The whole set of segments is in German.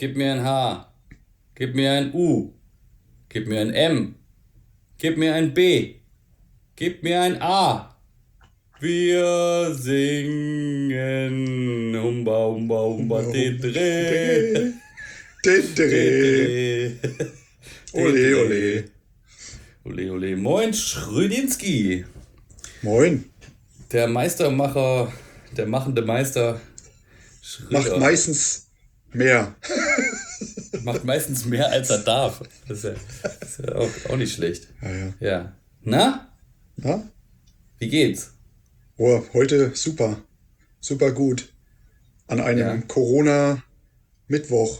Gib mir ein H. Gib mir ein U. Gib mir ein M. Gib mir ein B. Gib mir ein A. Wir singen Humba, Humba, Humba, Tetre. Tetere. Ole, ole. Ole, ole. Moin, Schrödinski. Moin. Der Meistermacher, der machende Meister. Macht Schröder. meistens mehr. Macht meistens mehr, als er darf. Das ist ja auch nicht schlecht. Ja. Ja. Na, Na? wie geht's? Oh, heute super. Super gut. An einem Ja. Corona-Mittwoch.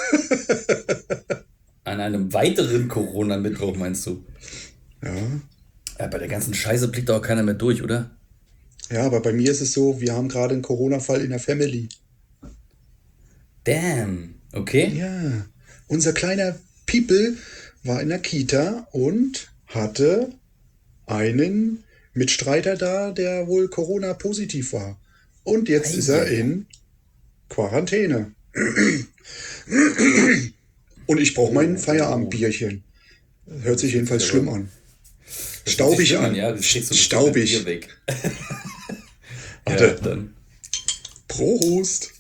An einem weiteren Corona-Mittwoch, meinst du? Ja. Ja, bei der ganzen Scheiße blickt doch auch keiner mehr durch, oder? Ja, aber bei mir ist es so, wir haben gerade einen Corona-Fall in der Family. Damn. Okay. Ja. Unser kleiner People war in der Kita und hatte einen Mitstreiter da, der wohl Corona-positiv war. Und jetzt ist er in Quarantäne. Und ich brauche mein Feierabendbierchen. Hört sich jedenfalls schlimm an. Staubig an. Ja, das kriegst du Staubig. Bier weg. Warte. Ja, dann. Prost.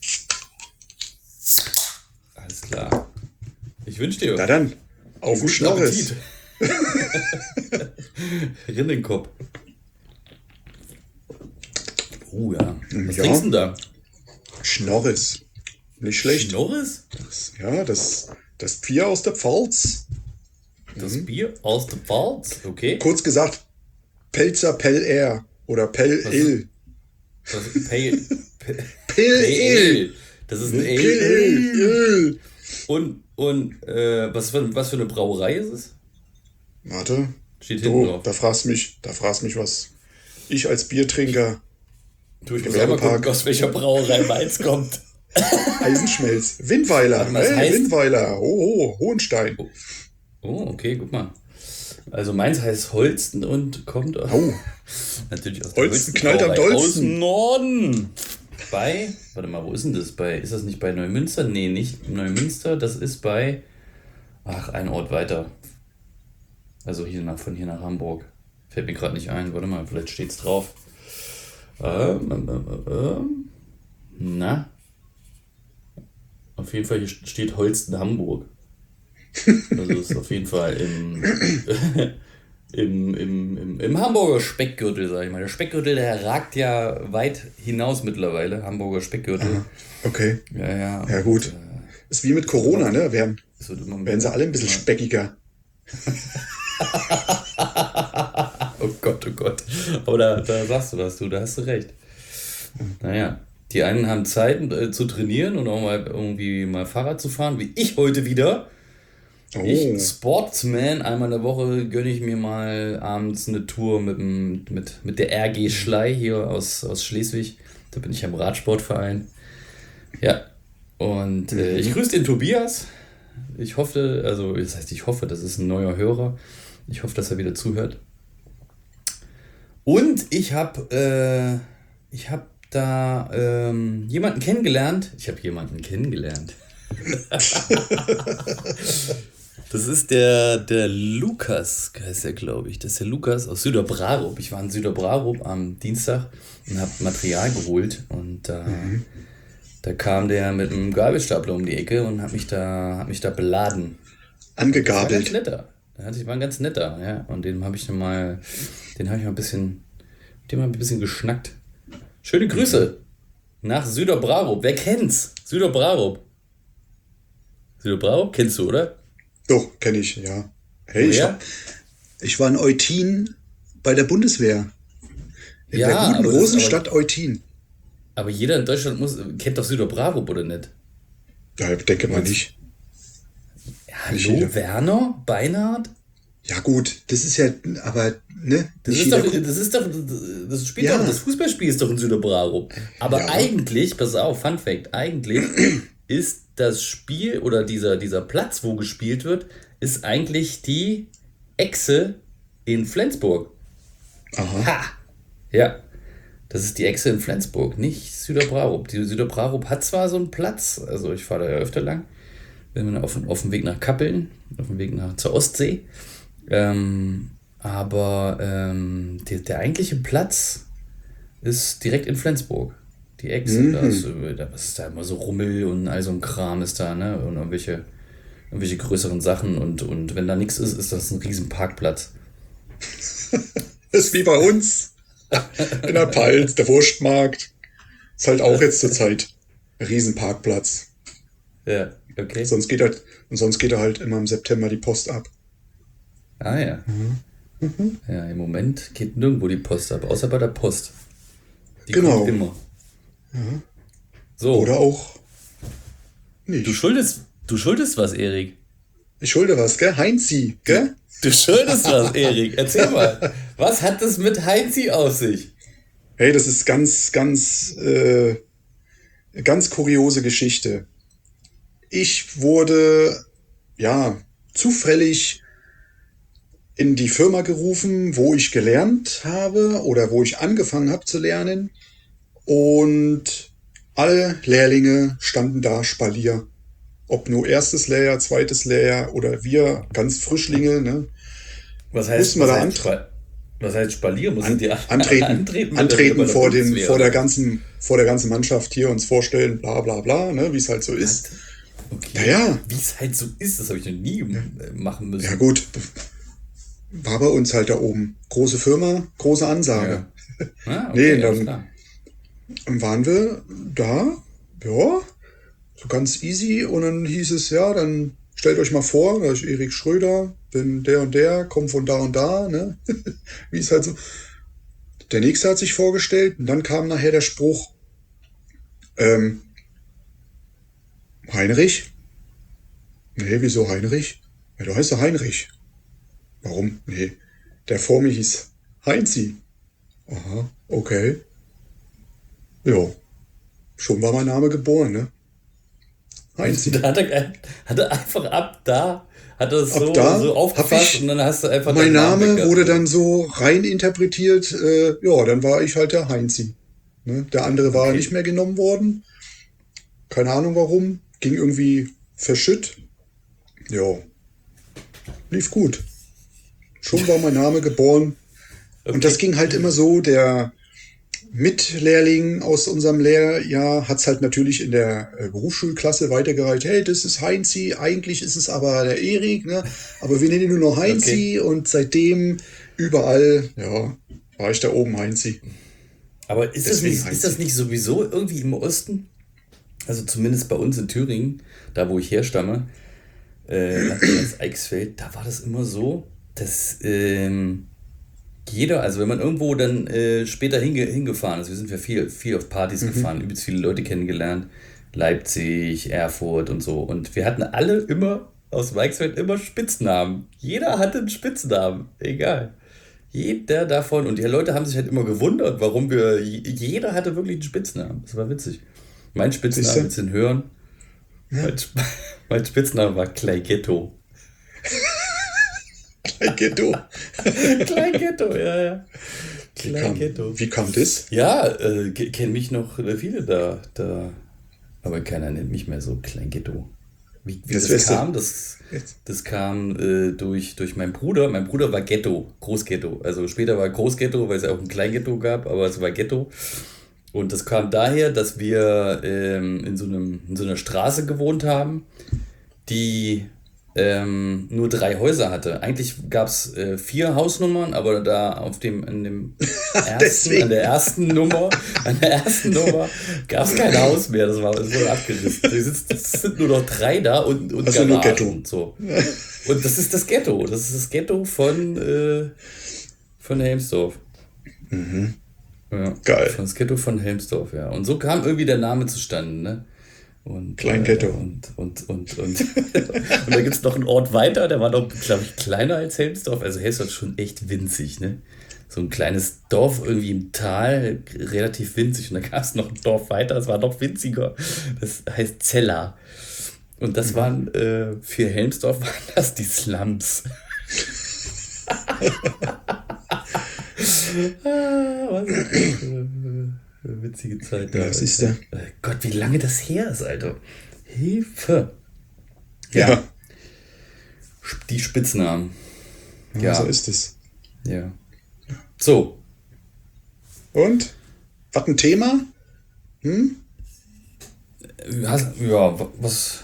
Alles klar. Ich wünsche dir Na dann, auf den guten Schnorres. Appetit. Rinnenkopf. Ja. Was Ja. trinkst du denn da? Schnorres. Nicht schlecht. Schnorres? Ja, das Bier aus der Pfalz. Das Bier aus der Pfalz? Okay. Kurz gesagt, Pelzer Pell Air oder Pell Was- Ale. Das ist Pale Pell Ale. Ale. Das ist ein Pell Ale. Ale. Und was für eine Brauerei ist es? Warte. Steht hinten So, drauf. da fragst mich was. Ich als Biertrinker, Du, ich muss einmal Gewerbepark. gucken, aus welcher Brauerei meins kommt. Eisenschmelz, Windweiler, Warte mal, das hey, heißt- Windweiler, Hohenstein. Oh, okay, guck mal. Also meins heißt Holsten und kommt Oh, natürlich aus der Holsten knallt am Brauerei aus dollsten. dem Norden. Warte mal, wo ist denn das? Ist das nicht bei Neumünster? Nee, nicht Neumünster, das ist bei, ein Ort weiter. Also von hier nach Hamburg. Fällt mir gerade nicht ein, warte mal, vielleicht steht's drauf. Na? Auf jeden Fall hier steht Holsten Hamburg. Also ist auf jeden Fall im Hamburger Speckgürtel, sag ich mal. Der Speckgürtel, der ragt ja weit hinaus mittlerweile. Hamburger Speckgürtel. okay. Ja. Ja gut. Ist wie mit Corona, ne? Werden Es wird immer sie alle ein bisschen speckiger. Oh Gott. Aber da sagst du was, da hast du recht. Naja, die einen haben Zeit zu trainieren und auch mal irgendwie mal Fahrrad zu fahren, wie ich heute wieder. Oh, Ich, Sportsman, einmal in der Woche gönne ich mir mal abends eine Tour mit der RG Schlei hier aus Schleswig. Da bin ich am Radsportverein. Ja, und ich grüße den Tobias. Ich hoffe, das ist ein neuer Hörer. Ich hoffe, dass er wieder zuhört. Und ich habe da jemanden kennengelernt. Das ist der Lukas, heißt er, glaube ich. Das ist der Lukas aus Süderbrarup. Ich war in Süderbrarup am Dienstag und habe Material geholt. Und da kam der mit einem Gabelstapler um die Ecke und hat mich da beladen. Das war ganz angegabelt. netter. War ein ganz netter, ja. Und dem habe ich mal ein bisschen geschnackt. Schöne Grüße nach Süderbrarup. Wer kennt's? Süderbrarup. Süderbrarup kennst du, oder? Doch, kenne ich, ja. Hey, Woher? ich war in Eutin bei der Bundeswehr. In Ja, der guten aber das ist Rosenstadt Eutin. Aber jeder in Deutschland kennt doch Süderbrarup, oder nicht? Ja, ich denke mal nicht. Ja, Nicht hallo, jeder. Werner? Beinhardt? Ja gut, das ist ja, aber, ne? Das Nicht ist jeder doch, guckt. das spielt Ja. doch, das Fußballspiel ist doch in Süderbrarup. Aber Ja. eigentlich, pass auf, Fun Fact, eigentlich ist das Spiel oder dieser Platz, wo gespielt wird, ist eigentlich die Echse in Flensburg. Aha. Ha! Ja, das ist die Echse in Flensburg, nicht Süderbrarup. Die Süderbrarup hat zwar so einen Platz, also ich fahre da ja öfter lang, Wenn wir auf dem Weg nach Kappeln, auf dem Weg zur Ostsee. Aber der eigentliche Platz ist direkt in Flensburg. Die Echse, was ist da immer so Rummel und all so ein Kram ist da, ne? Und irgendwelche größeren Sachen und wenn da nichts ist, ist das ein riesen Parkplatz. Das ist wie bei uns in der Palz, der Wurstmarkt. Ist halt auch jetzt zur Zeit ein Riesenparkplatz. Ja, okay. Sonst geht halt immer im September die Post ab. Ah ja. Ja, im Moment geht nirgendwo die Post ab, außer bei der Post. Die kommt immer. Ja. So. Oder auch nicht. Du schuldest was, Erik. Ich schulde was, gell? Heinzi, gell? Du schuldest was, Erik. Erzähl mal. Was hat das mit Heinzi auf sich? Hey, das ist ganz kuriose Geschichte. Ich wurde, zufällig in die Firma gerufen, wo ich gelernt habe oder wo ich angefangen habe zu lernen. Und alle Lehrlinge standen da Spalier. Ob nur erstes Lehrjahr, zweites Lehrjahr oder wir ganz Frischlinge, ne? Was heißt Spalier? Mussten die antreten vor der ganzen Mannschaft hier uns vorstellen, bla bla bla, ne, wie es halt so ist. Okay. Naja. Wie es halt so ist, das habe ich noch nie machen müssen. Ja gut, war bei uns halt da oben. Große Firma, große Ansage. Ja. Ah, okay, dann waren wir da, ja, so ganz easy und dann hieß es, ja, dann stellt euch mal vor, da ist Erik Schröder, bin der und der, komm von da und da, ne? Wie es halt so. Der nächste hat sich vorgestellt und dann kam nachher der Spruch, Heinrich? Nee, wieso Heinrich? Ja, du heißt ja Heinrich. Warum? Nee, der vor mir hieß Heinzi. Aha, okay. Ja, schon war mein Name geboren, ne? Heinzi. Da hat er einfach hat er es so aufgefasst und dann hast du einfach... Mein Name wurde dann so rein interpretiert, dann war ich halt der Heinzi. Ne? Der andere war nicht mehr genommen worden. Keine Ahnung warum. Ging irgendwie verschütt. Ja, lief gut. Schon war mein Name geboren. Okay. Und das ging halt immer so, der Mitlehrling aus unserem Lehrjahr hat es halt natürlich in der Berufsschulklasse weitergereicht. Hey, das ist Heinzi, eigentlich ist es aber der Erik, ne? Aber wir nennen ihn nur noch Heinzi und seitdem überall, war ich da oben Heinzi. Aber ist das nicht sowieso irgendwie im Osten? Also zumindest bei uns in Thüringen, da wo ich herstamme, als Eichsfeld, da war das immer so, dass jeder, also wenn man irgendwo dann später hingefahren ist, wir sind ja viel auf Partys gefahren, übelst viele Leute kennengelernt, Leipzig, Erfurt und so. Und wir hatten alle immer aus Eichsfeld immer Spitznamen. Jeder hatte einen Spitznamen, egal. Jeder davon. Und die Leute haben sich halt immer gewundert, warum jeder hatte wirklich einen Spitznamen. Das war witzig. Mein Spitzname, willst du ihn hören? Ja. Mein Spitzname war Kleinghetto. Kleinghetto? Kleinghetto, ja. Kleinghetto. Wie kam das? Ja, kennen mich noch viele da. Aber keiner nennt mich mehr so Kleinghetto. Wie das kam? Das kam durch meinen Bruder. Mein Bruder war Ghetto, Großghetto. Also später war Großghetto, weil es auch ein Kleinghetto gab, aber es war Ghetto. Und das kam daher, dass wir in so einer Straße gewohnt haben, die nur 3 Häuser hatte. Eigentlich gab es 4 Hausnummern, aber da an der ersten Nummer gab es kein Haus mehr. Es wurde abgerissen. Es sind nur noch 3 da und Garagen und so. Und das ist das Ghetto. Das ist das Ghetto von Helmsdorf. Mhm. Ja, geil. Das Ghetto von Helmsdorf, ja. Und so kam irgendwie der Name zustande, ne? Kleinghetto. Und da gibt es noch einen Ort weiter, der war noch, glaube ich, kleiner als Helmsdorf. Also Helmsdorf ist schon echt winzig, ne? So ein kleines Dorf irgendwie im Tal, relativ winzig. Und da gab es noch ein Dorf weiter, das war noch winziger. Das heißt Zella. Und das waren, für Helmsdorf waren das die Slums. Was eine witzige Zeit da. Ja, siehst du. Gott, wie lange das her ist, Alter. Hilfe. Ja, Die Spitznamen. ja, so Ja, ist es. ja. So, Und? Was ein Thema? was?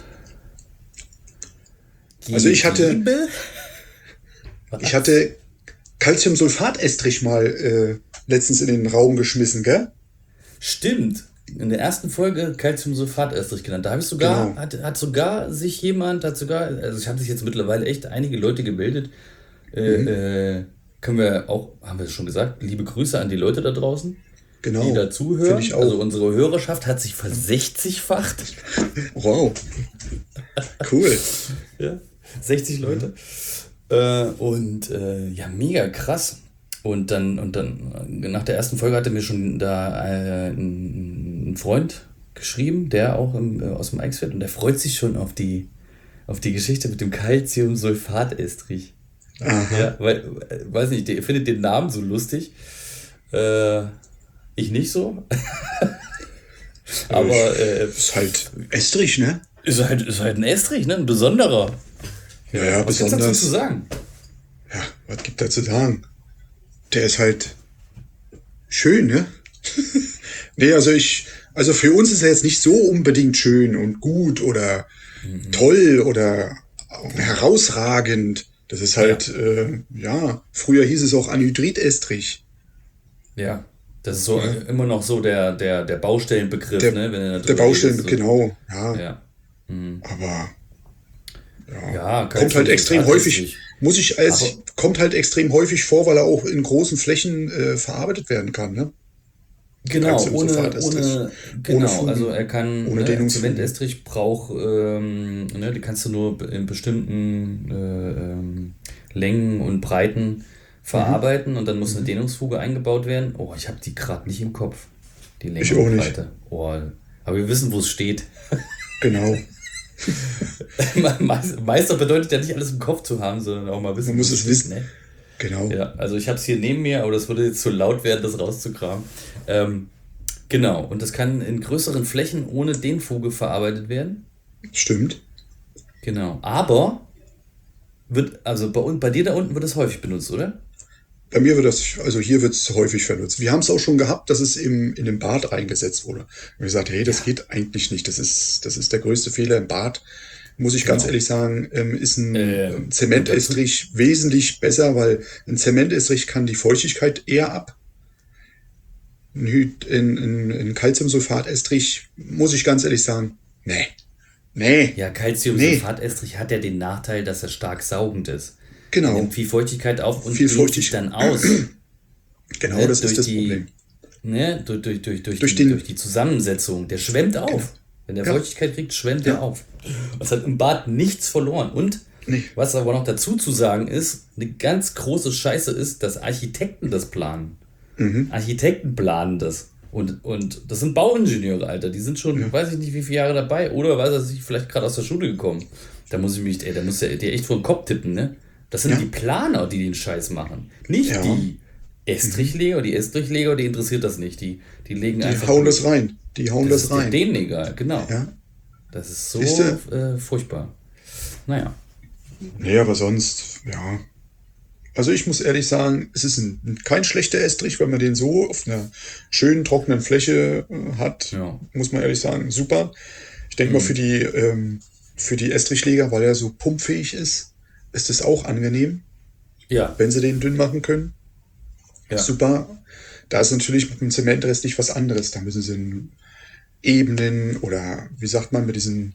Also Liebe? ich Was? hatte Calciumsulfatestrich mal letztens in den Raum geschmissen, gell? Stimmt. In der ersten Folge Calciumsulfatestrich genannt. Da habe ich sogar, Genau. hat sogar sich jemand, also ich habe sich jetzt mittlerweile echt einige Leute gemeldet. Können wir auch, haben wir es schon gesagt, liebe Grüße an die Leute da draußen, die Genau. da Finde ich zuhören. Also auch. unsere Hörerschaft hat sich versechzigfacht. Wow. Cool. Ja, 60 Leute. Ja, mega krass. Und dann nach der ersten Folge hatte mir schon da ein Freund geschrieben, der auch aus dem Eichsfeld, und der freut sich schon auf die Geschichte mit dem Calciumsulfatestrich. Aha. Ja, weil, weiß nicht, der findet den Namen so lustig. Äh, ich nicht so. Äh, Aber ist halt Estrich, ne? ist halt ein Estrich, ne? Ein besonderer. Ja, Ja, ja, was gibt's dazu zu besonders. sagen? Ja, was gibt da zu sagen? Der ist halt schön, ne? Nee, also für uns ist er jetzt nicht so unbedingt schön und gut oder toll oder herausragend. Das ist Ja, halt, ja, früher hieß es auch Anhydritestrich. ja. Das ist so Ne? immer noch so der Baustellenbegriff, Der, ne? Wenn du der darüber Baustellen, redest. So. genau, ja. Ja. Aber ja, Ja, kommt halt extrem häufig, Calciumsulfatestrich. Aber kommt halt extrem häufig vor, weil er auch in großen Flächen verarbeitet werden kann, ne? genau, Calciumsulfatestrich. Ohne genau, also Fugen, er kann, ohne ne, Dehnungsfugen. Zementestrich braucht, ne, die kannst du nur in bestimmten Längen und Breiten Mhm. verarbeiten, und dann muss eine Dehnungsfuge eingebaut werden. Oh, ich habe die gerade nicht im Kopf, die Länge Ich und auch nicht. Breite. Oh, aber wir wissen, wo es steht. Genau. Meister bedeutet ja nicht alles im Kopf zu haben, sondern auch mal Man wissen, wo muss es es steht, wissen. ne? Genau. Ja, also ich habe es hier neben mir, aber das würde jetzt zu laut werden, das rauszukramen. Ähm, genau, und das kann in größeren Flächen ohne Dehnfuge verarbeitet werden. Stimmt. Genau, aber also bei dir da unten wird es häufig benutzt, oder? Bei mir wird das, also hier wird es häufig benutzt. Wir haben es auch schon gehabt, dass es in dem Bad eingesetzt wurde. Und wir gesagt, hey, das Ja, geht eigentlich nicht. Das ist der größte Fehler im Bad. Muss ich ganz genau. ehrlich sagen, ist ein Und dazu, Zementestrich wesentlich besser, weil ein Zementestrich kann die Feuchtigkeit eher ab. Ein Calciumsulfatestrich, muss ich ganz ehrlich sagen, nee, nee, ja, nee, Calciumsulfatestrich hat ja den Nachteil, dass er stark saugend ist. Er nimmt genau. viel Feuchtigkeit auf Viel und dehnt sich feuchtig. dann aus. Genau, Ne, das ist das Problem. Durch durch den, die Zusammensetzung. Der schwemmt genau. auf. Wenn der Ja, Feuchtigkeit kriegt, schwemmt der ja, auf. Es hat im Bad nichts verloren. Und nee. was aber noch dazu zu sagen ist, eine ganz große Scheiße ist, dass Architekten das planen. Mhm. Architekten planen das. Und das sind Bauingenieure, Alter. Die sind schon, Ja, weiß ich nicht, wie viele Jahre dabei. Oder weiß er sich vielleicht gerade aus der Schule gekommen. Da muss der dir echt vor den Kopf tippen, ne? Das sind die ja, Planer, die den Scheiß machen. Nicht ja. die Estrichleger, die Estrichleger, die interessiert das nicht. Die legen Die einfach hauen das durch. rein. Die hauen Das das ist rein. denen egal, genau. Ja, Das ist siehst so du? furchtbar. Naja. Nee, aber sonst, ja. Also ich muss ehrlich sagen, es ist kein schlechter Estrich, wenn man den so auf einer schönen trockenen Fläche hat, Ja. muss man ehrlich sagen, super. Ich denke mal für die Estrichleger, weil er so pumpfähig ist es auch angenehm, Ja. wenn sie den dünn machen können. Ja. Super. Da ist natürlich mit dem Zementrest was anderes. Da müssen sie in Ebenen oder wie sagt man, mit diesen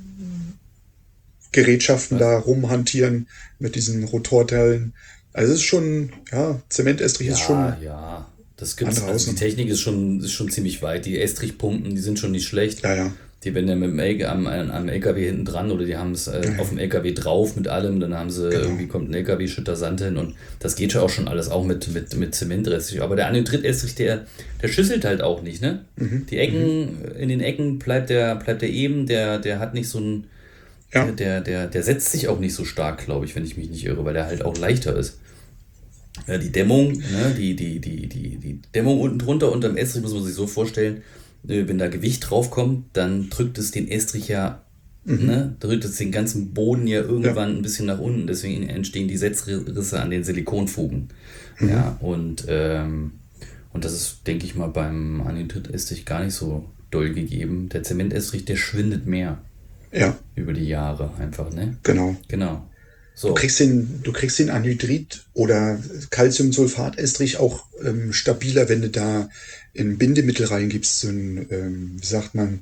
Gerätschaften Was? da rumhantieren, mit diesen Rotorteilen. Also es ist schon, ja, Zementestrich ist Ja, schon ja. Das gibt's. andere Also die Hausnummer. Technik ist schon ziemlich weit. Die Estrichpumpen, die sind schon nicht schlecht. Ja, ja, Die werden ja mit dem am LKW hinten dran, oder die haben es ja, auf ja, dem LKW drauf mit allem. Dann haben sie genau. irgendwie, kommt ein LKW, schüttet da Sand hin, und das geht schon auch schon alles, auch mit Zementestrich. Aber der Anhydrit-Estrich, der schüsselt halt auch nicht, ne? Mhm, Die mhm. Ecken, in den Ecken bleibt der eben, der hat nicht so ein, Ja, der setzt sich auch nicht so stark, glaube ich, wenn ich mich nicht irre, weil der halt auch leichter ist. Ja, die Dämmung, ne, die Dämmung unten drunter unterm Estrich muss man sich so vorstellen, wenn da Gewicht draufkommt, dann drückt es den Estrich ja ne, drückt es den ganzen Boden ja irgendwann ein bisschen nach unten, deswegen entstehen die Setzrisse an den Silikonfugen. Ja, und das ist, denke ich mal, beim Anhydrit-Estrich gar nicht so doll gegeben. Der Zementestrich, der schwindet mehr Ja, über die Jahre einfach, ne? genau. Genau. Du So, kriegst den Anhydrit oder Calciumsulfatestrich auch stabiler, wenn du da ein Bindemittel reingibst, so ein, wie sagt man,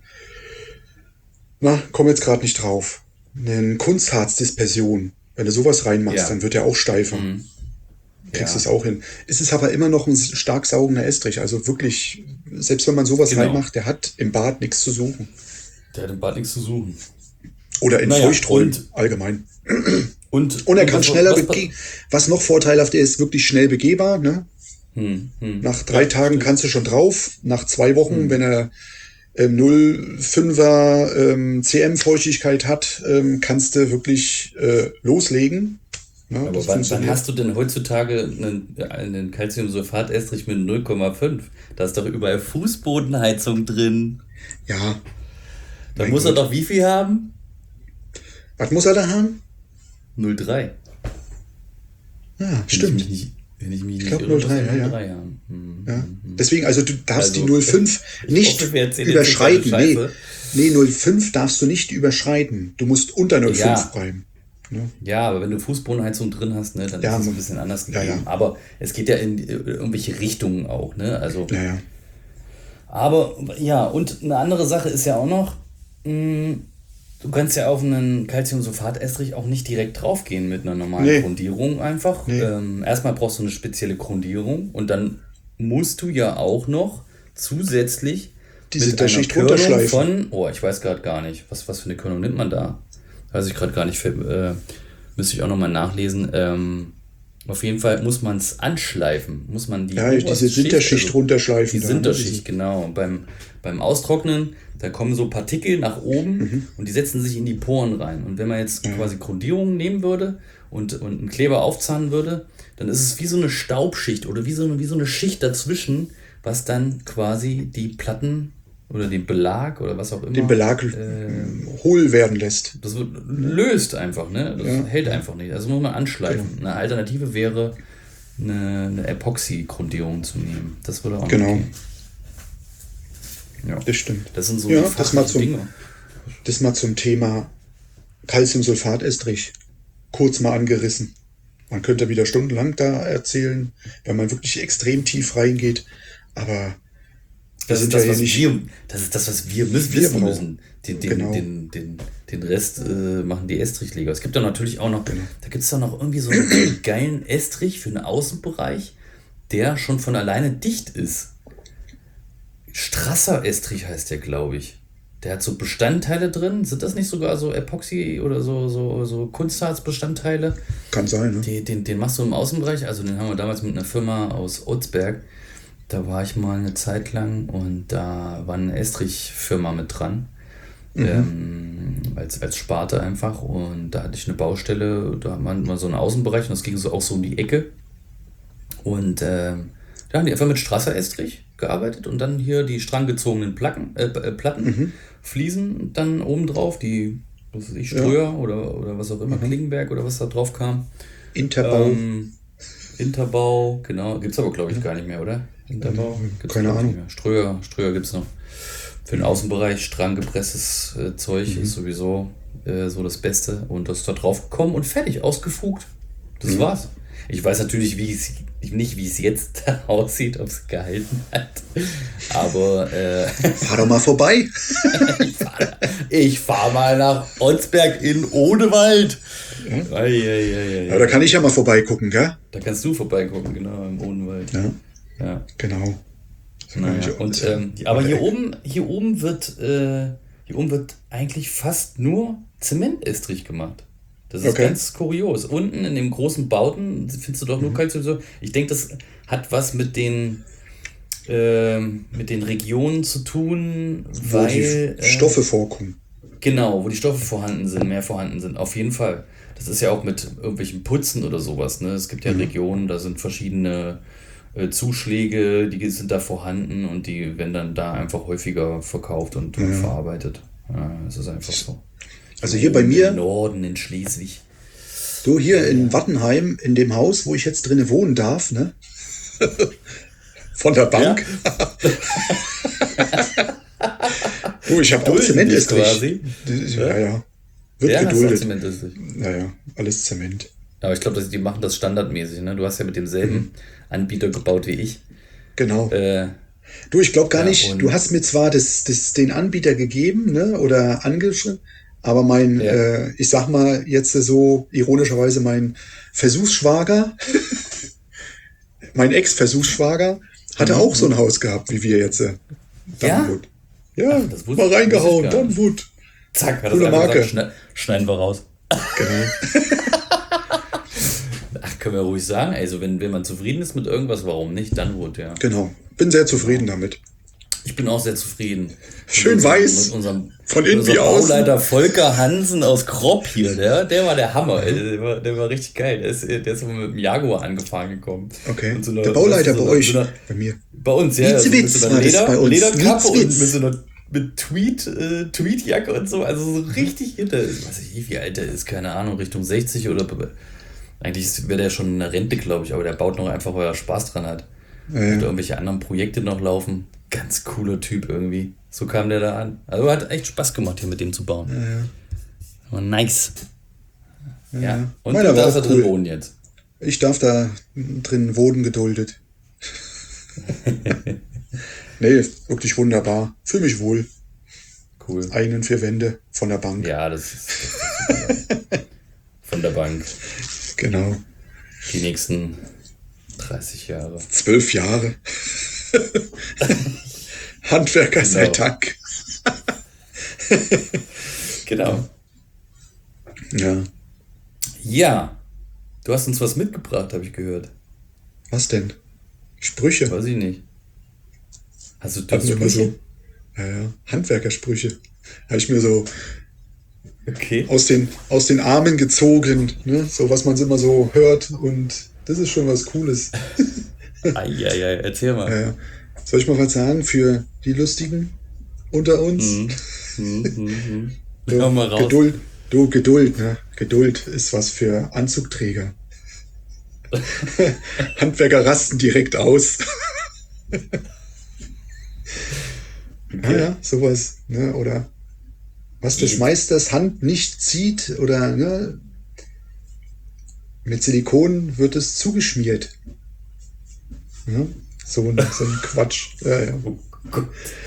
komm jetzt gerade nicht drauf, eine Kunstharzdispersion. Wenn du sowas reinmachst, ja, dann wird er auch steifer. Kriegst es ja, auch hin. Es ist aber immer noch ein stark saugender Estrich. Also wirklich, selbst wenn man sowas genau. reinmacht, der hat im Bad nichts zu suchen. Der hat im Bad nichts zu suchen. Oder in Naja, Feuchträumen allgemein. Und er und kann was noch vorteilhaft ist, wirklich schnell begehbar. Ne? Nach 3 Tagen stimmt. kannst du schon drauf. Nach 2 Wochen, wenn er 0,5er CM-Feuchtigkeit hat, kannst du wirklich loslegen. Ja, Aber das wann funktioniert. hast du denn heutzutage einen Calciumsulfat-Estrich mit 0,5? Da ist doch überall Fußbodenheizung drin. Ja, Da mein muss er Gott. doch wie viel haben? Was muss er da haben? 0,3. Ja, Wenn ich mich stimmt. nicht, wenn ich mich Ich nicht glaube irre, muss 0,3, er ja, ja. 0,3 haben. Ja. Deswegen, also du darfst die Also, 0,5 ich hoffe, nicht wir erzählen jetzt hier keine überschreiten. Nee, Scheiße. nee, 0,5 darfst du nicht überschreiten. Du musst unter 0,5 Ja, bleiben. Ne? ja, aber wenn du Fußbodenheizung drin hast, ne, dann ist Ja, es ein bisschen anders ja, gegeben. ja, Aber es geht ja in irgendwelche Richtungen auch, ne? Also, ja, ja. aber ja, und eine andere Sache ist ja auch noch, du kannst ja auf einen Calciumsulfatestrich auch nicht direkt draufgehen mit einer normalen Nee, Grundierung einfach. nee. Erstmal brauchst du eine spezielle Grundierung und dann musst du ja auch noch zusätzlich Die mit einer Sinterschicht Körnung runterschleifen. von, oh, ich weiß gerade gar nicht, was für eine Körnung nimmt man da? Weiß ich gerade gar nicht, müsste ich auch nochmal nachlesen. Auf jeden Fall muss man es anschleifen, muss man die Ja, diese oberste Schicht, Sinterschicht also die runterschleifen da. Ne? Sinterschicht, genau. Und beim Austrocknen, da kommen so Partikel nach oben und die setzen sich in die Poren rein. Und wenn man jetzt quasi Grundierung nehmen würde und einen Kleber aufzahnen würde, dann ist es wie so eine Staubschicht oder wie so eine Schicht dazwischen, was dann quasi die Platten oder den Belag oder was auch Den immer, Belag hohl werden lässt. das wird, Ne? löst einfach, ne? Das Ja, hält ja, einfach nicht. Also muss man genau. anschleifen. Eine Alternative wäre eine Epoxy-Grundierung zu nehmen. Das würde auch noch Genau, gehen. Ja. das stimmt. Das sind so Ja, die fachlichen Dinge. das mal zum Thema Calciumsulfatestrich. Kurz mal angerissen. Man könnte wieder stundenlang da erzählen, wenn man wirklich extrem tief reingeht. Aber wir Das ist sind ja das, hier was nicht. wir Wir wissen brauchen. müssen. Den Rest machen die Estrichleger. Es gibt da natürlich auch noch, da gibt es doch noch irgendwie so einen geilen Estrich für einen Außenbereich, der schon von alleine dicht ist. Strasser Estrich heißt der, glaube ich. Der hat so Bestandteile drin. Sind das nicht sogar so Epoxy oder so Kunstharzbestandteile? Kann sein, ne? Den machst du im Außenbereich. Also den haben wir damals mit einer Firma aus Otzberg. Da war ich mal eine Zeit lang und da war eine Estrich-Firma mit dran. Als Sparte einfach. Und da hatte ich eine Baustelle, da haben wir mal so einen Außenbereich und das ging so auch so um die Ecke. Und da haben die einfach mit Strasser-Estrich gearbeitet und dann hier die stranggezogenen Platten, Fliesen dann oben drauf, die, was weiß ich, Ja. Ströer oder was auch immer, Klingenberg oder was da drauf kam. Interbau. Interbau, genau, gibt's aber glaube ich gar nicht mehr, oder? Interbau gibt's Keine glaube ich nicht Ahnung. mehr. Ströer gibt's noch. Für den Außenbereich stranggepresstes Zeug ist sowieso so das Beste und das ist da drauf gekommen und fertig, ausgefugt. Das war's. Ich weiß natürlich nicht, wie es jetzt aussieht, ob es gehalten hat. Aber Fahr doch mal vorbei. ich fahr mal nach Otzberg in Odenwald. Ja, da kann ich ja mal vorbeigucken, gell? Da kannst du vorbeigucken, genau, im Odenwald. Ja, Ja. genau. Naja. Und, aber hier oben wird eigentlich fast nur Zementestrich gemacht. Das ist Okay. ganz kurios. Unten in dem großen Bauten findest du doch nur Calcium. Ich denke, das hat was mit den Regionen zu tun, Wo weil die Stoffe vorkommen. genau, wo die Stoffe vorhanden sind, mehr vorhanden sind, auf jeden Fall. Das ist ja auch mit irgendwelchen Putzen oder sowas. Ne? Es gibt ja Regionen, da sind verschiedene Zuschläge, die sind da vorhanden und die werden dann da einfach häufiger verkauft und verarbeitet. Ja, es ist einfach so. Also hier bei mir, Im Norden, in Schleswig. du hier in Wattenheim, in dem Haus, wo ich jetzt drinnen wohnen darf, ne? Von der Ja, Bank. Du, ich habe auch dulden dich Zementestrich. quasi. Ja, ja. Wird Ja, hast du auch geduldet. Zement ist nicht. Naja, alles Zement. Aber ich glaube, die machen das standardmäßig. Ne? Du hast ja mit demselben Anbieter gebaut wie ich. Genau. Äh, Du, ich glaube gar ja, nicht, du und hast mir zwar den Anbieter gegeben, ne, oder angeschrieben, aber mein, ja. ich sag mal jetzt so ironischerweise mein Versuchsschwager, mein Ex-Versuchsschwager, hatte auch so ein Haus gehabt, wie wir jetzt. Ja? Dunwood. Ja, Ach, das mal wusste ich reingehauen, gar nicht. Dunwood. Zack, hat das Coole einfach gesagt, Marke. schneiden wir raus. Genau. Ach, können wir ruhig sagen. Also, wenn man zufrieden ist mit irgendwas, warum nicht? Dann wohl, ja. Genau. Bin sehr zufrieden damit. Ich bin auch sehr zufrieden. Schön weiß. Mit unserem, Von mit innen wie unserem außen. Bauleiter Volker Hansen aus Kropp hier. Der war der Hammer. Ey. Der war richtig geil. Der ist mit dem Jaguar angefahren gekommen. Okay. Und so einer, Der Bauleiter weißt du, bei euch. so einer, Bei mir. bei uns, ja. So mit Nietzewitz so einer war das bei uns. Lederkappe und mit Nietzewitz. so einer mit Tweetjacke und so. Also so richtig hinter. Weiß ich nicht, wie alt der ist. Keine Ahnung. Richtung 60 oder. Eigentlich wäre der schon in der Rente, glaube ich. Aber der baut noch einfach, weil er Spaß dran hat. Ja, Hat ja. irgendwelche anderen Projekte noch laufen. Ganz cooler Typ irgendwie. So kam der da an. Also hat echt Spaß gemacht, hier mit dem zu bauen. Aber nice. Ja. Und Meiner du war darfst da auch drin cool. wohnen jetzt. Ich darf da drin wohnen geduldet. Nee, wirklich wunderbar. Fühl mich wohl. Cool. Eigenen vier Wände von der Bank. Ja, das ist super. Von der Bank. Genau. Die nächsten 30 Jahre. 12 Jahre. Handwerker sei Genau. Dank. Genau. Ja. Ja. Du hast uns was mitgebracht, habe ich gehört. Was denn? Sprüche. Weiß ich nicht. Hast du Hatten wir immer Sprüche? so. Ja. Handwerkersprüche. Habe ich mir so Okay. aus den Armen gezogen. Ne? So was man immer so hört. Und das ist schon was Cooles. Eieiei, erzähl mal. Ja. Soll ich mal was sagen für die Lustigen unter uns? Hör mal raus. Geduld, ne? Geduld ist was für Anzugträger. Handwerker rasten direkt aus. Ja, sowas, ne? Oder was des Meisters Hand nicht zieht, oder ne? Mit Silikon wird es zugeschmiert. Ne? So ein Quatsch. Ja. Oh Gott.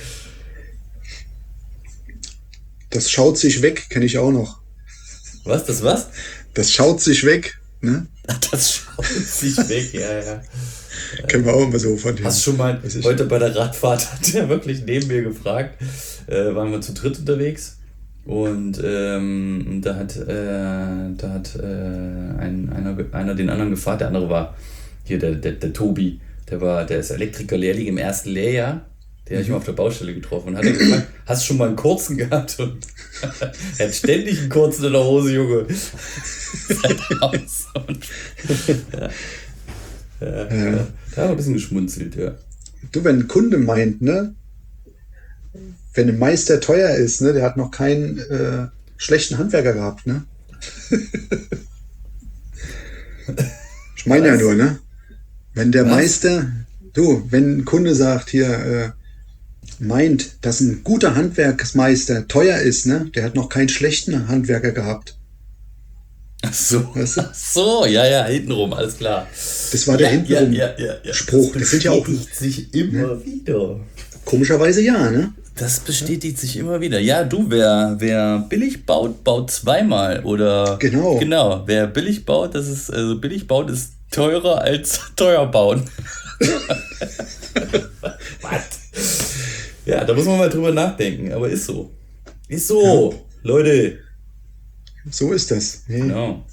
Das schaut sich weg, kenne ich auch noch. Was? Das was? Das schaut sich weg, ne? Das schaut sich weg, ja. Kennen wir auch immer so von dem. Hast du schon mal, Das ist- heute bei der Radfahrt hat der wirklich neben mir gefragt, waren wir zu dritt unterwegs und da hat einer den anderen gefragt, der andere war hier der Tobi, der ist Elektrikerlehrling im ersten Lehrjahr, den habe ich mal auf der Baustelle getroffen und hat er gefragt, hast du schon mal einen kurzen gehabt? Und er hat ständig einen kurzen in der Hose, Junge. Seit aus. Und, da haben wir ein bisschen geschmunzelt, ja. Du, wenn ein Kunde meint, ne? Wenn ein Meister teuer ist, ne? Der hat noch keinen schlechten Handwerker gehabt, ne? Ich meine ja Was? nur, ne? Wenn der Was? Meister, wenn ein Kunde sagt, hier, meint, dass ein guter Handwerksmeister teuer ist, ne? Der hat noch keinen schlechten Handwerker gehabt. Ach so. Weißt du? Ach so, ja, hintenrum, alles klar. Das war der hintenrum ja. Spruch. Das sind ja auch bestätigt sich immer wieder. komischerweise ja, ne? Das bestätigt sich immer wieder. Ja, du, wer billig baut, baut zweimal. Oder Genau. Wer billig baut, billig baut ist teurer als teuer bauen. Was? Ja, da muss man mal drüber nachdenken, aber ist so. Ist so, Leute. So ist das. Nee, Genau.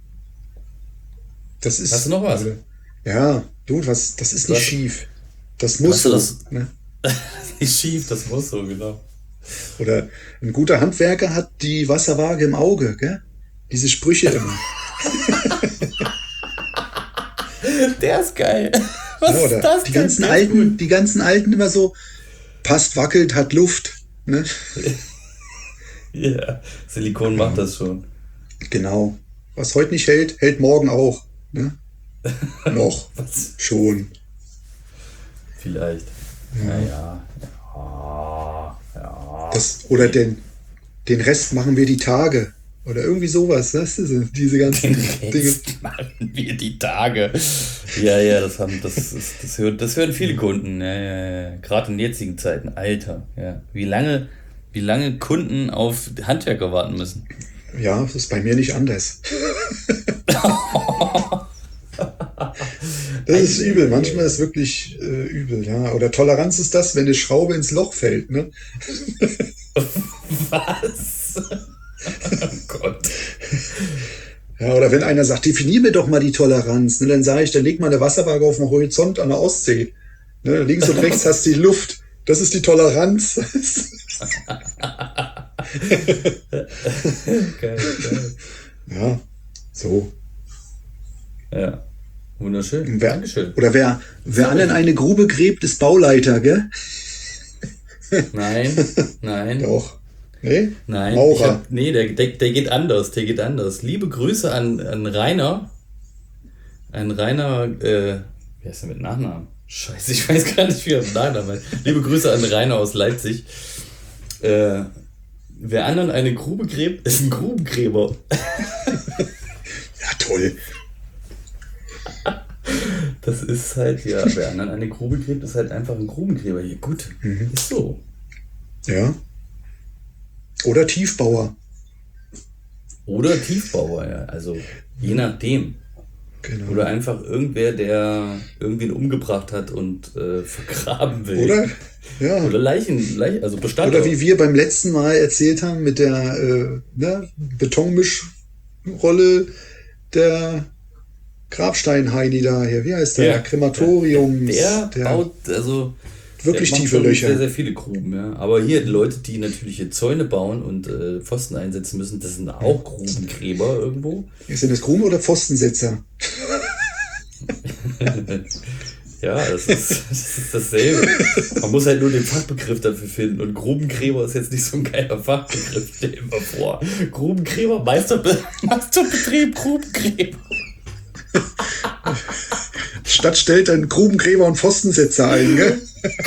das ist. Hast du noch was? Ja, du, das ist nicht Was? schief. Das muss Hast du so. das? Ne? Ist schief, das muss so, genau. Oder ein guter Handwerker hat die Wasserwaage im Auge, gell? Diese Sprüche immer. Der ist geil. Was Ja, oder ist das die denn? ganzen Der ist Alten, gut. die ganzen Alten immer so, passt, wackelt, hat Luft. Ne? Ja, Silikon macht das schon. Genau. Was heute nicht hält, hält morgen auch. Ne? Noch. Was? Schon. Vielleicht. Naja. Ja. Oder den Rest machen wir die Tage. Oder irgendwie sowas. Das sind diese ganzen Dinge. Jetzt machen wir die Tage. Ja, das hören viele Kunden. Ja. Gerade in jetzigen Zeiten. Alter. Ja. Wie lange Kunden auf Handwerker warten müssen. Ja, das ist bei mir nicht anders. Das ist übel. Manchmal ist es wirklich übel. Ja. Oder Toleranz ist das, wenn eine Schraube ins Loch fällt. Ne? Was? Oh Gott. Ja, oder wenn einer sagt, definier mir doch mal die Toleranz, ne, dann sage ich, dann leg mal eine Wasserwaage auf den Horizont an der Ostsee. Ne, links und rechts hast du die Luft. Das ist die Toleranz. Geil. Ja, so. Ja, wunderschön. Wer, Dankeschön. oder wer an eine Grube gräbt, ist Bauleiter, gell? Nein. Doch. Nee? Nein, Maurer. der geht anders, Liebe Grüße an Rainer. An Rainer, wie heißt der mit Nachnamen? Scheiße, ich weiß gar nicht, wie er mit Nachnamen heißt. Liebe Grüße an Rainer aus Leipzig. Wer anderen eine Grube gräbt, ist ein Grubengräber. Ja, toll. Das ist halt, ja, wer anderen eine Grube gräbt, ist halt einfach ein Grubengräber. Ja, gut, ist so. Ja. Oder Tiefbauer. Oder Tiefbauer, ja. Also je nachdem. Genau. Oder einfach irgendwer, der irgendwen umgebracht hat und vergraben will. Oder? Ja. Oder Leichen, also Bestand. Oder wie wir beim letzten Mal erzählt haben mit der Betonmischrolle der Grabstein-Heini da hier. Wie heißt der? Ja. Krematorium. Der baut, also wirklich der macht tiefe schon Löcher. sehr, sehr viele Gruben, ja. Aber hier Leute, die natürliche Zäune bauen und Pfosten einsetzen müssen, das sind auch Grubengräber irgendwo. Sind das Gruben- oder Pfostensetzer? Ja, das ist dasselbe. Man muss halt nur den Fachbegriff dafür finden. Und Grubengräber ist jetzt nicht so ein geiler Fachbegriff. Stell dir mal vor. Grubengräber, Meisterbetrieb, Grubengräber. Die Stadt stellt dann Grubengräber und Pfostensetzer ein, gell?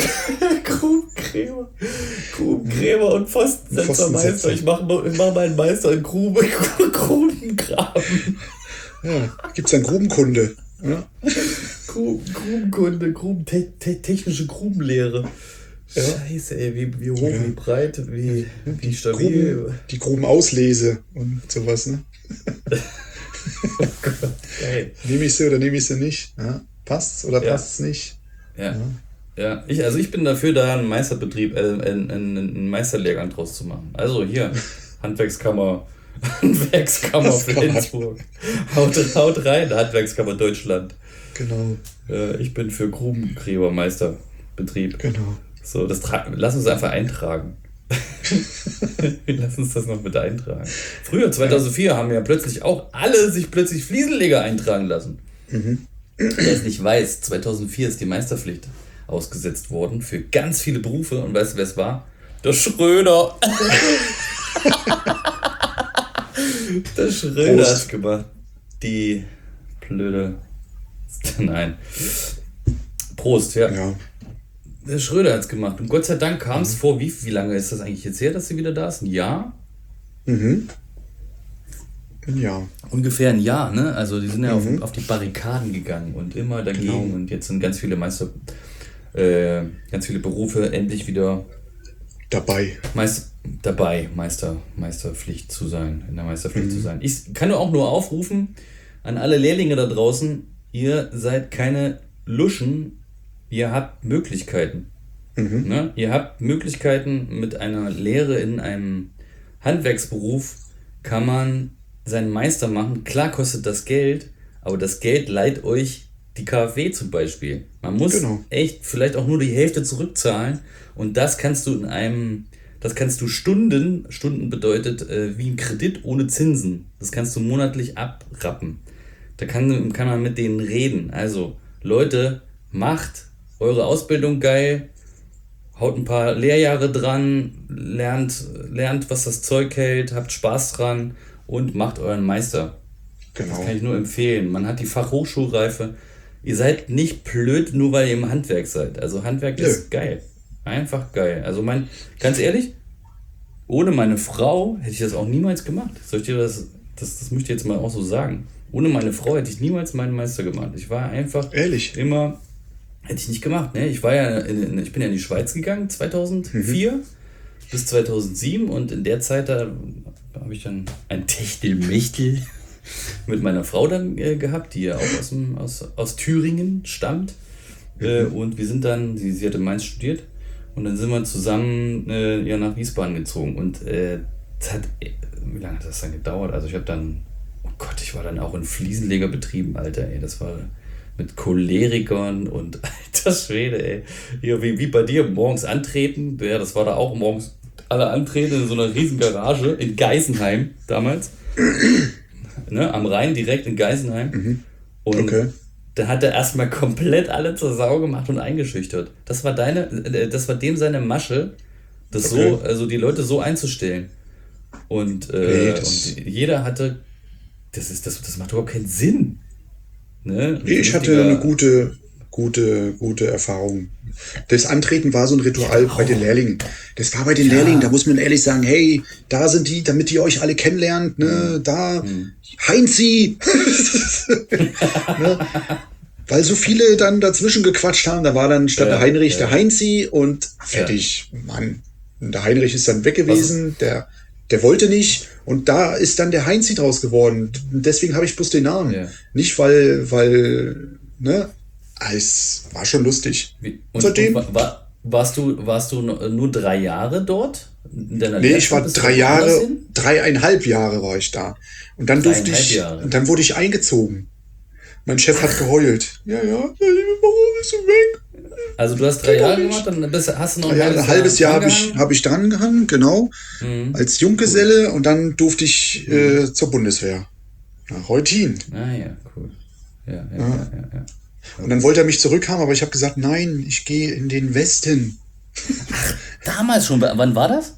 Grubengräber und Pfostensetzermeister. Ich mach meinen Meister in Grubengraben. Ja, gibt's dann Grubenkunde. Ja. Grubenkunde, technische Grubenlehre. Ja. Scheiße, ey, wie hoch, wie breit, wie stabil. Die Grubenauslese und sowas, ne? Oh Gott, geil. Nehme ich sie oder nehme ich sie nicht? Ja. Passt's oder passt's nicht? Ja. Ich bin dafür, da einen Meisterbetrieb, einen Meisterlehrgang draus zu machen. Also hier, Handwerkskammer Flensburg. Haut rein, Handwerkskammer Deutschland. Genau. Ich bin für Grubengräbermeisterbetrieb. Genau. So, lass uns einfach eintragen. Lass uns das noch mit eintragen. Früher, 2004, haben ja plötzlich auch alle sich plötzlich Fliesenleger eintragen lassen. Wer es nicht weiß, 2004 ist die Meisterpflicht ausgesetzt worden für ganz viele Berufe. Und weißt du, wer es war? Der Schröder. Der Schröder hat es gemacht. Die blöde... Nein. Prost, ja. Der Schröder hat es gemacht. Und Gott sei Dank kam es vor, wie lange ist das eigentlich jetzt her, dass sie wieder da ist? Ein Jahr? Ein Jahr. Ungefähr ein Jahr, ne? Also die sind ja auf die Barrikaden gegangen und immer dagegen. Genau. Und jetzt sind ganz viele Berufe endlich wieder dabei. Meisterpflicht zu sein, in der Meisterpflicht zu sein. Ich kann auch nur aufrufen an alle Lehrlinge da draußen, ihr seid keine Luschen, ihr habt Möglichkeiten. Ne? Ihr habt Möglichkeiten, mit einer Lehre in einem Handwerksberuf kann man seinen Meister machen. Klar kostet das Geld, aber das Geld leiht euch die KfW zum Beispiel. Man muss echt vielleicht auch nur die Hälfte zurückzahlen und das kannst du Stunden bedeutet wie ein Kredit ohne Zinsen. Das kannst du monatlich abrappen. Da kann man mit denen reden. Also Leute, macht eure Ausbildung geil, haut ein paar Lehrjahre dran, lernt, was das Zeug hält, habt Spaß dran und macht euren Meister. Das Genau. kann ich nur empfehlen. Man hat die Fachhochschulreife. Ihr seid nicht blöd, nur weil ihr im Handwerk seid. Also Handwerk Nö. ist geil. Einfach geil. Also ganz ehrlich, ohne meine Frau hätte ich das auch niemals gemacht. Soll ich dir das möchte ich jetzt mal auch so sagen. Ohne meine Frau hätte ich niemals meinen Meister gemacht. Ich war einfach Ehrlich. immer, hätte ich nicht gemacht. Ne? Ich bin ja in die Schweiz gegangen, 2004 bis 2007 und in der Zeit, da habe ich dann ein Techtelmechtel mit meiner Frau dann gehabt, die ja auch aus Thüringen stammt. Und wir sind dann, sie hat in Mainz studiert und dann sind wir zusammen nach Wiesbaden gezogen. Und wie lange hat das dann gedauert? Also ich habe dann, oh Gott, ich war dann auch in Fliesenlegerbetrieben, Alter, ey, das war mit Cholerikern und alter Schwede, ey. Hier, wie bei dir, morgens antreten, ja, das war da auch morgens alle antreten in so einer riesen Garage in Geisenheim damals. Ne, am Rhein direkt in Geisenheim. Und Okay. da hat er erstmal komplett alle zur Sau gemacht und eingeschüchtert. Das war dem seine Masche, das Okay. also die Leute so einzustellen. Und, Nee, und jeder hatte, das macht überhaupt keinen Sinn. Ne? Nee, ich hatte eine gute Erfahrung. Das Antreten war so ein Ritual bei den Lehrlingen. Das war bei den Lehrlingen, da muss man ehrlich sagen, hey, da sind die, damit ihr euch alle kennenlernt, ne, da, Heinzi! Ne? Weil so viele dann dazwischen gequatscht haben, da war dann statt der Heinrich der Heinzi und fertig. Mann. Und der Heinrich ist dann weg gewesen, der wollte nicht und da ist dann der Heinzi draus geworden. Deswegen habe ich bloß den Namen. Ja. Nicht weil, ne? Es war schon lustig. Und Seitdem? warst du nur 3 Jahre dort? In deiner Nee, ich war Lehrzeit? Bist du 3 woanders Jahre, hin? 3,5 Jahre war ich da. Und dann durfte 3,5 ich, Jahre. und dann wurde ich eingezogen. Mein Chef hat geheult. Ja, warum bist du weg? Also du hast 3 Jahre gemacht, dann hast du noch Ein halbes Jahr drangehangen? hab ich dran gehangen, genau. Als Junggeselle und dann durfte ich zur Bundeswehr. Nach Reutin. Ah ja, cool. Ja. Und dann wollte er mich zurückhaben, aber ich habe gesagt, nein, ich gehe in den Westen. Damals schon, wann war das?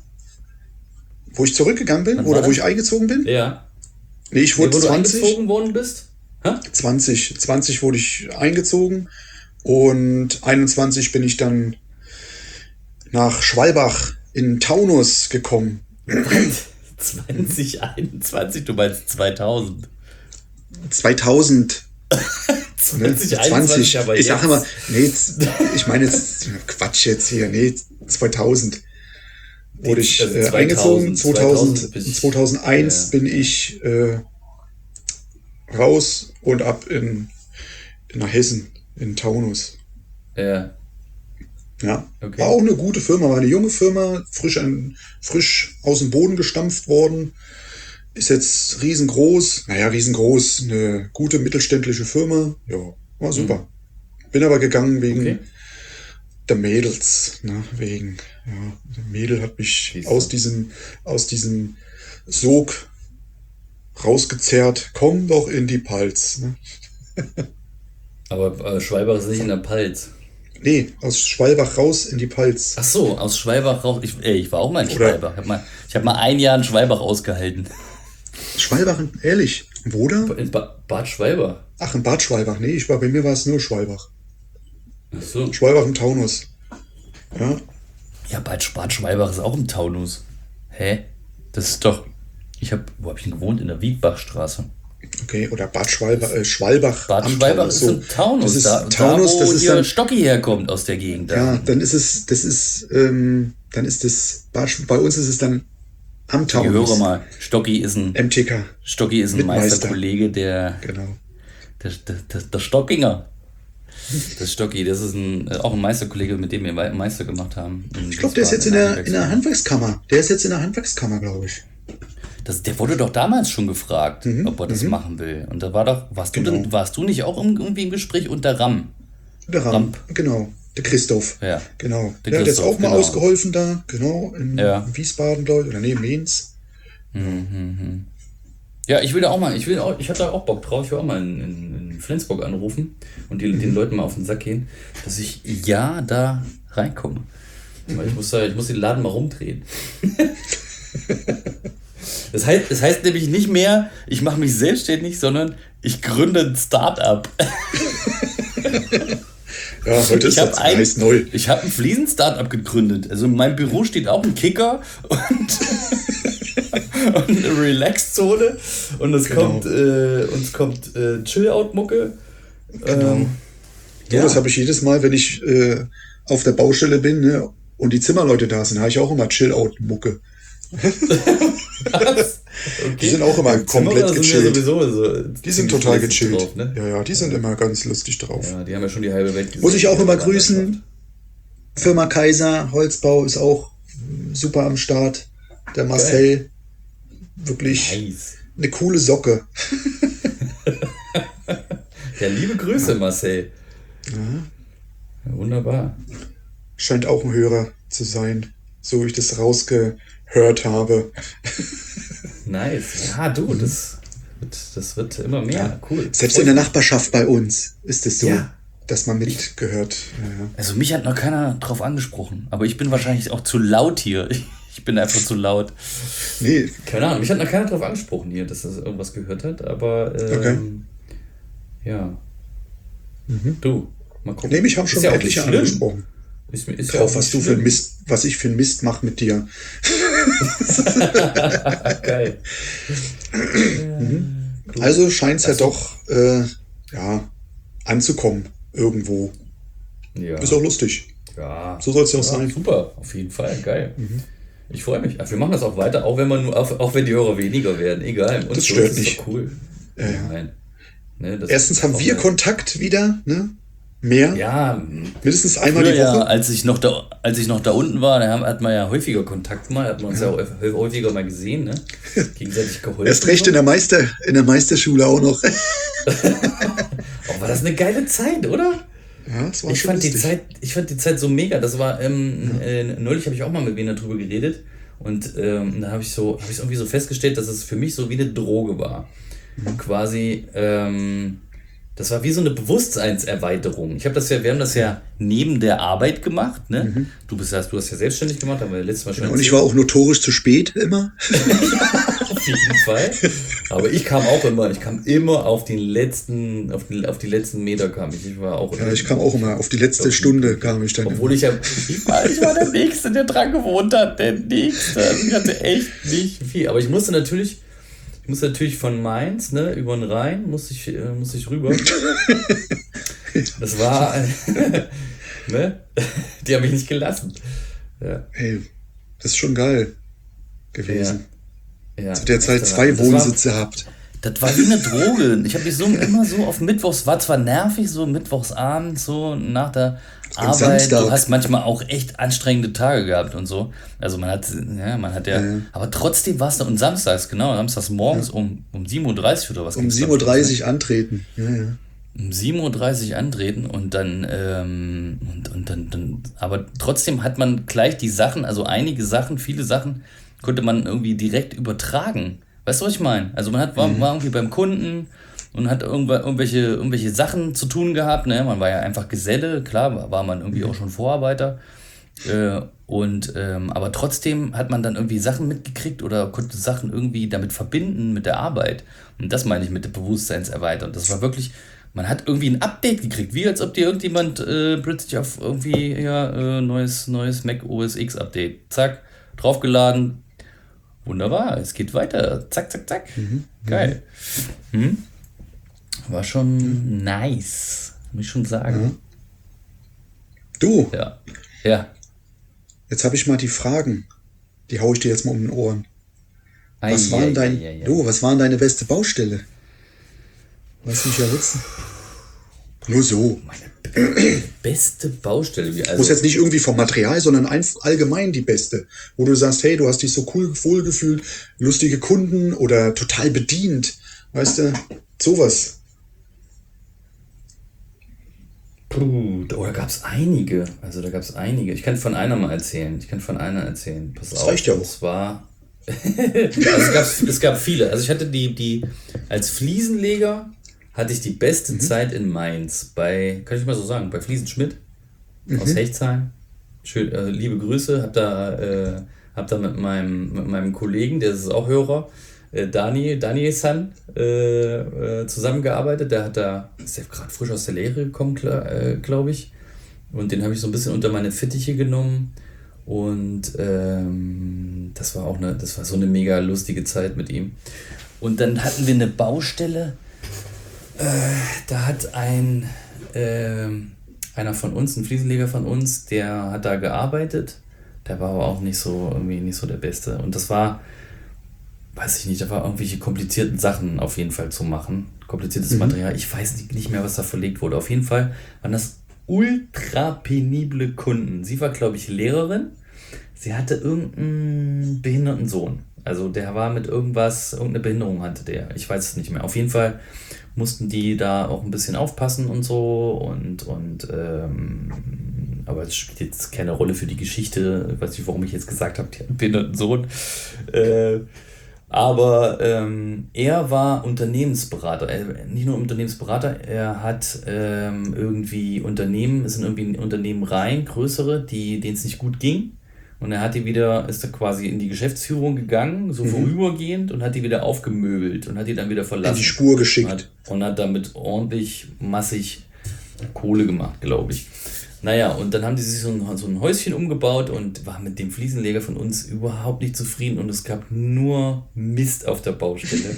Wo ich zurückgegangen bin Wann oder war wo das? ich eingezogen bin? Ja. Nee, ich wurde Wo du 20. eingezogen worden bist? Hä? 20 wurde ich eingezogen und 21 bin ich dann nach Schwalbach in Taunus gekommen. 2021, du meinst 2000. 2000. Ne? 2021, aber Ich sage jetzt. immer, nee, ich meine jetzt, Quatsch jetzt hier, nee, 2000 wurde ich Also 2000, eingezogen. 2000 bin ich- 2001 ja. bin ich raus und ab nach Hessen, in Taunus. Ja. Ja, Okay. war auch eine gute Firma, war eine junge Firma, frisch aus dem Boden gestampft worden. Ist jetzt riesengroß, eine gute mittelständische Firma. Ja, war super. Bin aber gegangen wegen Okay. der Mädels, ne, der Mädel hat mich Siehst du. aus diesem Sog rausgezerrt. Komm doch in die Palz, ne? Aber Schwalbach ist nicht in der Pfalz. Nee, aus Schwalbach raus in die Palz. Ach so, aus Schwalbach raus. Ich war auch mal in Oder- Schwalbach. Ich hab mal 1 Jahr in Schwalbach ausgehalten. Schwalbach, ehrlich? Wo da? In Bad Schwalbach. Ach, in Bad Schwalbach. Nee, bei mir war es nur Schwalbach. Ach so. Schwalbach im Taunus. Ja, Ja, Bad Schwalbach ist auch im Taunus. Hä? Das ist doch. Wo hab ich denn gewohnt? In der Wiedbachstraße. okay. Oder Bad Schwalbach, Schwalbach Bad am Schwalbach Taunus. ist So. im Taunus. Das ist da, Taunus, da, wo das ist hier dann, Stocki herkommt aus der Gegend. Da. ja, dann ist das, bei uns ist es dann am Ich Taunus. höre mal, Stocki ist ein MTK, Mitmeister. Meisterkollege, der genau. der Stockinger. Das Stocki, das ist auch ein Meisterkollege, mit dem wir Meister gemacht haben. Ich glaube, der ist jetzt in der Handwerkskammer. Der ist jetzt in der Handwerkskammer, glaube ich. Der wurde doch damals schon gefragt, ob er das machen will. Und da warst du nicht auch irgendwie im Gespräch unter Ram? Der Ramp, genau. Der Christoph. Ja. Genau. Der Der hat jetzt Christoph, auch mal genau. ausgeholfen da, genau, in Ja. Wiesbaden, glaube ich, oder nee, Mainz. Ja, ich hatte auch Bock drauf, ich will auch mal in Flensburg anrufen und den Leuten mal auf den Sack gehen, dass ich da reinkomme. Weil ich muss den Laden mal rumdrehen. Das heißt nämlich nicht mehr, ich mache mich selbstständig, sondern ich gründe ein Start-up. Ja, heute ist das heißt neu. Ich habe ein Fliesen-Start-up gegründet. Also in meinem Büro steht auch ein Kicker und eine Relax-Zone und es kommt Chill-Out-Mucke. Genau. Ja. Das habe ich jedes Mal, wenn ich auf der Baustelle bin, ne, und die Zimmerleute da sind, habe ich auch immer Chill-Out-Mucke. Was? Okay. Die sind auch immer komplett gechillt. Die sind total gechillt. Drauf, ne? Ja, die sind immer ganz lustig drauf. Ja, die haben ja schon die halbe Welt gesehen. Muss ich auch immer grüßen. Firma Kaiser, Holzbau ist auch super am Start. Der Marcel, geil. Wirklich nice. Eine coole Socke. Ja, liebe Grüße, Marcel. Ja, wunderbar. Scheint auch ein Hörer zu sein, so wie ich das rausgehört habe. Nice. Ja, du, das wird immer mehr. Ja. Cool. Selbst in der Nachbarschaft bei uns ist es so, dass man mitgehört. Ja. Also mich hat noch keiner drauf angesprochen, aber ich bin wahrscheinlich auch zu laut hier. Ich bin einfach zu laut. Nee. Keine Ahnung, mich hat noch keiner drauf angesprochen hier, dass das irgendwas gehört hat, aber okay. Ja. Du, mal gucken. Nee, mich haben schon etliche angesprochen. Ist drauf, was ich für einen Mist mache mit dir. Geil. Also scheint es ja doch anzukommen irgendwo. Ja. Ist auch lustig. Ja. So soll es ja auch sein. Super, auf jeden Fall, geil. Ich freue mich. Wir machen das auch weiter, auch wenn die Hörer weniger werden. Egal. Das stört nicht. Ist doch cool. Nein. Ne, erstens haben wir Kontakt wieder, ne? Mehr? Ja. Mindestens einmal die Woche? Ja, als ich noch da unten war, da hat man ja häufiger Kontakt mal, hat man uns ja auch häufiger mal gesehen, ne? Gegenseitig geholfen. Erst recht in der Meisterschule auch noch. Oh, war das eine geile Zeit, oder? Ja, das war ich fand die Zeit so mega. Das war, neulich habe ich auch mal mit wem darüber geredet und da habe ich irgendwie so festgestellt, dass es für mich so wie eine Droge war. Quasi, das war wie so eine Bewusstseinserweiterung. Wir haben das ja neben der Arbeit gemacht, ne? Du hast ja selbstständig gemacht, haben wir letztes Mal schon und ich war auch notorisch zu spät immer. Auf jeden Fall. Aber ich kam immer auf die letzten Meter kam ich. Ich kam auch immer, auf die letzte Stunde kam ich dann. Obwohl ich war der Nächste, der dran gewohnt hat, der Nächste. Also ich hatte echt nicht viel. Aber ich musste natürlich von Mainz, ne, über den Rhein, muss ich rüber. Das war, ne, die haben mich nicht gelassen. Ja. Hey, das ist schon geil gewesen. Ja. Zu der Zeit 2 Wohnsitze habt. Das war wie eine Droge. Ich habe mich immer so auf Mittwochs, war zwar nervig, so Mittwochsabend, so nach der Arbeit. Samstag. Du hast manchmal auch echt anstrengende Tage gehabt und so. Also man hat aber trotzdem war es da, und samstags morgens um 7:30 Uhr oder was? Um 7:30 Uhr antreten. Ja. Um 7:30 Uhr antreten und dann, aber trotzdem hat man gleich die Sachen, also viele Sachen konnte man irgendwie direkt übertragen. Weißt du, was ich meine? Also man war irgendwie beim Kunden und hat irgendwelche Sachen zu tun gehabt. Ne? Man war ja einfach Geselle, klar, war man irgendwie auch schon Vorarbeiter. Aber trotzdem hat man dann irgendwie Sachen mitgekriegt oder konnte Sachen irgendwie damit verbinden mit der Arbeit. Und das meine ich mit der Bewusstseinserweiterung. Das war wirklich, man hat irgendwie ein Update gekriegt, wie als ob dir irgendjemand plötzlich auf irgendwie neues Mac OS X Update, zack, draufgeladen. Wunderbar, es geht weiter. Zack, zack, zack. Geil. War schon nice, muss ich schon sagen. Du. Ja. Jetzt habe ich mal die Fragen. Die haue ich dir jetzt mal um den Ohren. Was war deine beste Baustelle? Lass mich ja wissen. Nur so. Meine beste Baustelle. Muss jetzt nicht irgendwie vom Material, sondern allgemein die beste. Wo du sagst, hey, du hast dich so cool wohlgefühlt, lustige Kunden oder total bedient. Weißt du, sowas. Da gab es einige. Ich kann von einer mal erzählen. Pass das auf. Reicht ja auch. Und zwar, es gab viele. Also ich hatte als Fliesenleger hatte ich die beste Zeit in Mainz kann ich mal so sagen, bei Fliesenschmidt aus Hechtsheim. Schön, liebe Grüße. Hab da mit meinem Kollegen, der ist auch Hörer, Daniel-san, zusammengearbeitet. Ist der gerade frisch aus der Lehre gekommen, glaube ich. Und den habe ich so ein bisschen unter meine Fittiche genommen. Und das war so eine mega lustige Zeit mit ihm. Und dann hatten wir eine Baustelle. Da hat einer von uns, ein Fliesenleger von uns, der hat da gearbeitet. Der war aber auch nicht so der Beste. Und das war, weiß ich nicht, da war irgendwelche komplizierten Sachen auf jeden Fall zu machen. Kompliziertes Material. Ich weiß nicht mehr, was da verlegt wurde. Auf jeden Fall waren das ultra penible Kunden. Sie war, glaube ich, Lehrerin. Sie hatte irgendeinen behinderten Sohn. Also der war mit irgendeine Behinderung hatte der. Ich weiß es nicht mehr. Auf jeden Fall mussten die da auch ein bisschen aufpassen und so. Aber es spielt jetzt keine Rolle für die Geschichte. Ich weiß nicht, warum ich jetzt gesagt habe, die hat einen behinderten Sohn. Aber er war Unternehmensberater. Nicht nur Unternehmensberater, er hat ist in irgendwie in Unternehmen rein, größere, denen es nicht gut ging. Und ist da quasi in die Geschäftsführung gegangen, so vorübergehend, und hat die wieder aufgemöbelt und hat die dann wieder verlassen. In die Spur geschickt. Und hat damit ordentlich massig Kohle gemacht, glaube ich. Naja, und dann haben die sich so ein Häuschen umgebaut und waren mit dem Fliesenleger von uns überhaupt nicht zufrieden und es gab nur Mist auf der Baustelle.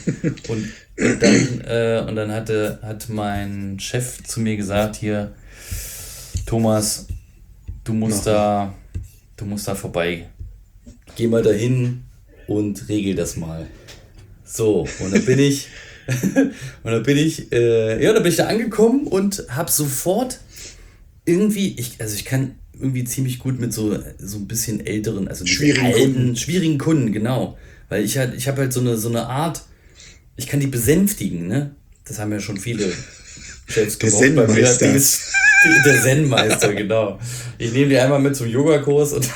und dann hat mein Chef zu mir gesagt, hier, Thomas, du musst da vorbei. Geh mal dahin und regel das mal. So, und dann bin ich da bin ich da angekommen und habe sofort irgendwie, ich kann irgendwie ziemlich gut mit so ein bisschen älteren, also schwierigen Kunden, genau. Weil ich habe halt so eine Art, ich kann die besänftigen, ne? Das haben ja schon viele Chefs gemacht. Der Zen-Meister. Der Zen-Meister, genau. Ich nehme die einmal mit zum Yogakurs und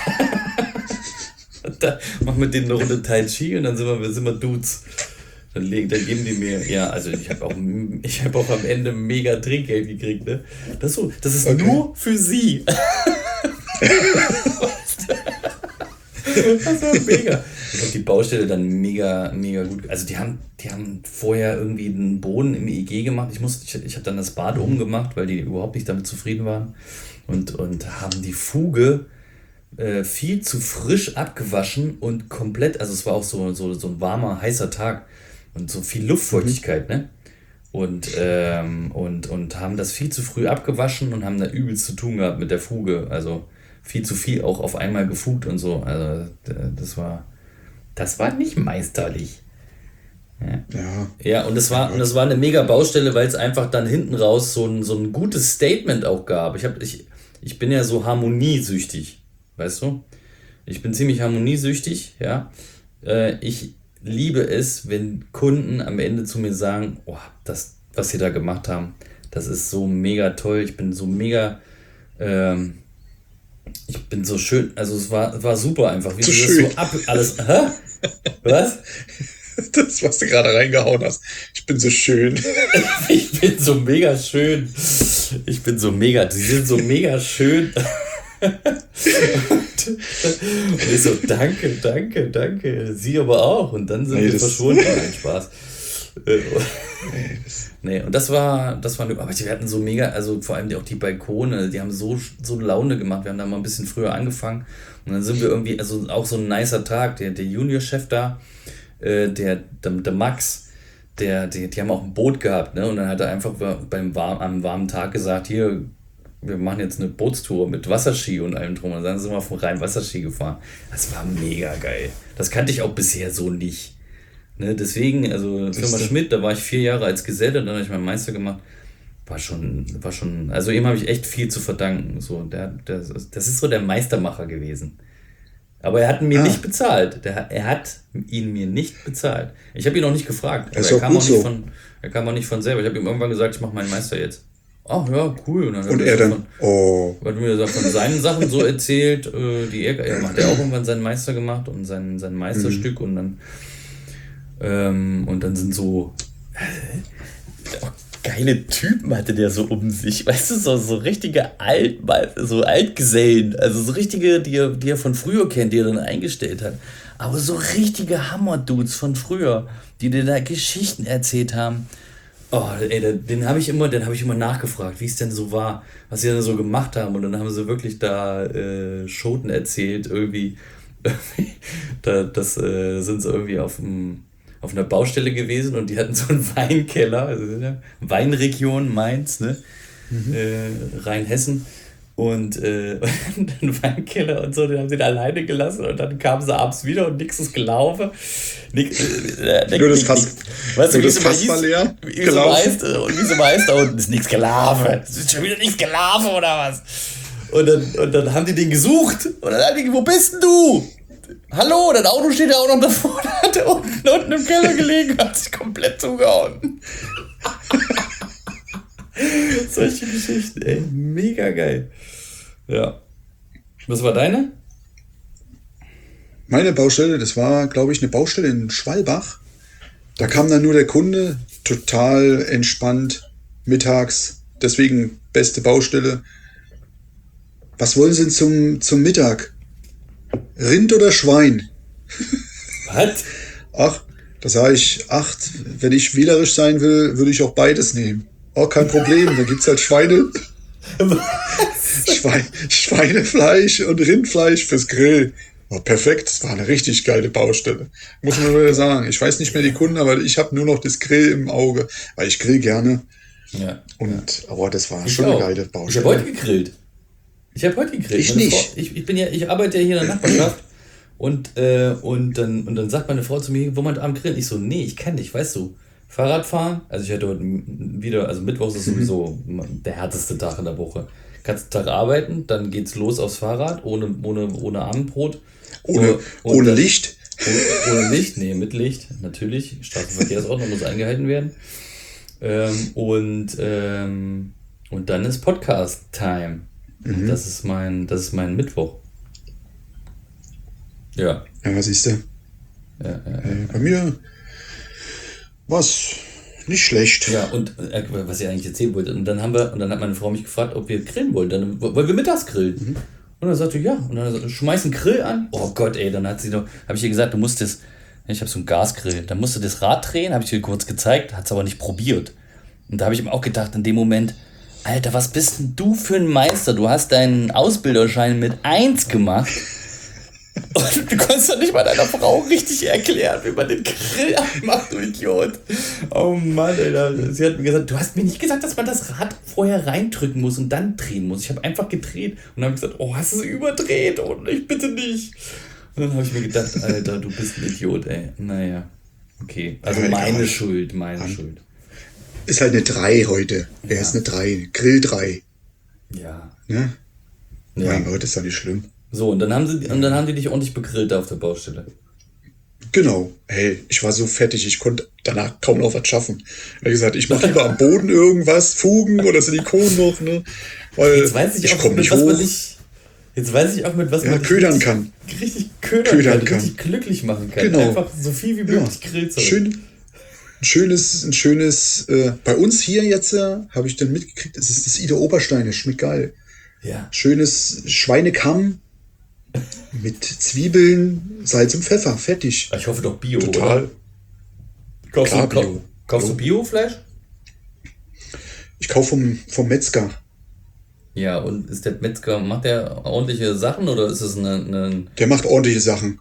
mach mit denen eine Runde Tai Chi und dann sind wir Dudes. Dann geben die mir, ja, also ich habe auch am Ende mega Trinkgeld gekriegt, ne? Das ist okay. Nur für sie. Das war mega. Ich habe die Baustelle dann mega, mega gut. Also die haben vorher irgendwie den Boden im EG gemacht. Ich habe dann das Bad umgemacht, weil die überhaupt nicht damit zufrieden waren. Und haben die Fuge viel zu frisch abgewaschen und komplett, also es war auch so ein warmer, heißer Tag. Und so viel Luftfeuchtigkeit, ne? Und haben das viel zu früh abgewaschen und haben da übelst zu tun gehabt mit der Fuge. Also viel zu viel auch auf einmal gefugt und so. Also das war nicht meisterlich. Ja, und das war eine mega Baustelle, weil es einfach dann hinten raus so ein gutes Statement auch gab. Ich bin ja so harmoniesüchtig, weißt du? Ich bin ziemlich harmoniesüchtig, ja. Ich liebe es, wenn Kunden am Ende zu mir sagen, oh, das, was sie da gemacht haben, das ist so mega toll, ich bin so mega, ich bin so schön, also es war super einfach, wie so du schön. Das so alles, hä? Was? Das, was du gerade reingehauen hast, ich bin so schön. Ich bin so mega schön. Die sind so mega schön. Und ich so, danke, sie aber auch. Und dann sind wir verschwunden. Nein, Spaß. Nee, und das war aber wir hatten so mega, also vor allem auch die Balkone, die haben so Laune gemacht. Wir haben da mal ein bisschen früher angefangen und dann sind wir irgendwie, also auch so ein nicer Tag, der Juniorchef da, der Max, die haben auch ein Boot gehabt, ne? Und dann hat er einfach am warmen Tag gesagt, hier, wir machen jetzt eine Bootstour mit Wasserski und allem drum. Und dann sind wir vom Rhein Wasserski gefahren. Das war mega geil. Das kannte ich auch bisher so nicht. Ne? Deswegen, also Firma Schmidt, da war ich 4 Jahre als Geselle, dann habe ich meinen Meister gemacht. War schon, also ihm habe ich echt viel zu verdanken. So, das ist so der Meistermacher gewesen. Aber er hat ihn mir nicht bezahlt. Er hat ihn mir nicht bezahlt. Ich habe ihn auch nicht gefragt. Aber er kam auch nicht von selber. Ich habe ihm irgendwann gesagt, ich mache meinen Meister jetzt. Ach ja, cool. Und er dann, hat mir von seinen Sachen so erzählt, er hat ja auch irgendwann seinen Meister gemacht und sein Meisterstück und dann sind so, geile Typen hatte der so um sich. Weißt du, so richtige so Altgesellen. Also so richtige, die er von früher kennt, die er dann eingestellt hat. Aber so richtige Hammer-Dudes von früher, die dir da Geschichten erzählt haben. Oh, ey, den habe ich immer nachgefragt, wie es denn so war, was sie dann so gemacht haben. Und dann haben sie wirklich da Schoten erzählt, irgendwie. Das sind sie irgendwie auf einer Baustelle gewesen und die hatten so einen Weinkeller, also Weinregion Mainz, ne? Rheinhessen. Und den Weinkeller und so, den haben sie da alleine gelassen und dann kamen sie abends wieder und nichts ist gelaufen. Nur das Fass, weißt du, das Fass war leer gelaufen. Und wie es immer heißt, da unten ist nichts gelaufen. Es ist schon wieder nichts gelaufen oder was? Und dann haben die den gesucht. Und dann haben die, wo bist denn du? Hallo, das Auto steht ja auch noch davor. Da hat er unten im Keller gelegen, hat sich komplett zugehauen. Solche Geschichten, ey. Mega geil. Ja. Was war deine? Meine Baustelle, das war, glaube ich, eine Baustelle in Schwalbach. Da kam dann nur der Kunde, total entspannt, mittags. Deswegen beste Baustelle. Was wollen Sie denn zum Mittag? Rind oder Schwein? Was? Ach, da sage ich, wenn ich wählerisch sein will, würde ich auch beides nehmen. Oh, kein Problem, da gibt's halt Schweinefleisch und Rindfleisch fürs Grill. Oh, perfekt, das war eine richtig geile Baustelle. Muss man wieder sagen. Ich weiß nicht mehr die Kunden, aber ich habe nur noch das Grill im Auge, weil ich grill gerne. Ja. Aber das war Ich schon auch. eine geile Baustelle. Ich habe heute gegrillt. Ich nicht. Ich arbeite ja hier in der Nachbarschaft und dann sagt meine Frau zu mir, wo man Abend grillen? Ich so, nee, ich kann nicht, weißt du. Fahrradfahren, also ich hatte heute wieder, also Mittwochs ist sowieso der härteste Tag in der Woche. Ganzen Tag arbeiten, dann geht's los aufs Fahrrad, ohne Abendbrot. Ohne Licht? Ohne Licht, nee, mit Licht, natürlich. Straßenverkehrsordnung muss eingehalten werden. Und dann ist Podcast-Time. Das ist mein Mittwoch. Ja. Ja, was siehst du? Ja. Bei mir war's nicht schlecht. Ja, und was ich eigentlich erzählen wollte, und dann hat meine Frau mich gefragt, ob wir grillen wollen. Dann wollen wir mittags grillen. Und dann sagte ja. Und dann schmeiß einen Grill an. Oh Gott, ey, dann habe ich ihr gesagt, ich habe so einen Gasgrill, dann musst du das Rad drehen, habe ich ihr kurz gezeigt, hat es aber nicht probiert. Und da habe ich ihm auch gedacht, in dem Moment, Alter, was bist denn du für ein Meister? Du hast deinen Ausbilderschein mit 1 gemacht. Und du konntest doch nicht mal deiner Frau richtig erklären, wie man den Grill anmacht, du Idiot. Oh Mann, Alter. Sie hat mir gesagt, du hast mir nicht gesagt, dass man das Rad vorher reindrücken muss und dann drehen muss. Ich habe einfach gedreht und habe gesagt, oh, hast du es überdreht? Und ich bitte nicht. Und dann habe ich mir gedacht, Alter, du bist ein Idiot, ey. Naja, okay. Also meine Schuld. Ist halt eine 3 heute. Er ist eine 3. Grill 3. Ja. Ne? Ja. Mein Gott, ist doch nicht schlimm. So, und dann haben die dich ordentlich begrillt da auf der Baustelle. Genau. Hey, ich war so fertig, ich konnte danach kaum noch was schaffen. Ich habe gesagt, ich mache lieber am Boden irgendwas, Fugen oder Silikon noch, ne? Weil jetzt weiß ich auch, mit was man ködern kann. Richtig ködern kann. Richtig glücklich machen kann. Genau. Einfach so viel wie möglich grillt zu haben. Ein schönes, bei uns hier jetzt, habe ich dann mitgekriegt, es ist das Ida Oberstein, das schmeckt geil. Ja. Schönes Schweinekamm mit Zwiebeln, Salz und Pfeffer, fertig. Ich hoffe doch Bio, total. Oder? Bio. Kaufst du Biofleisch? Ich kaufe vom Metzger. Ja, und ist der Metzger, macht der ordentliche Sachen oder ist es eine Der macht ordentliche Sachen.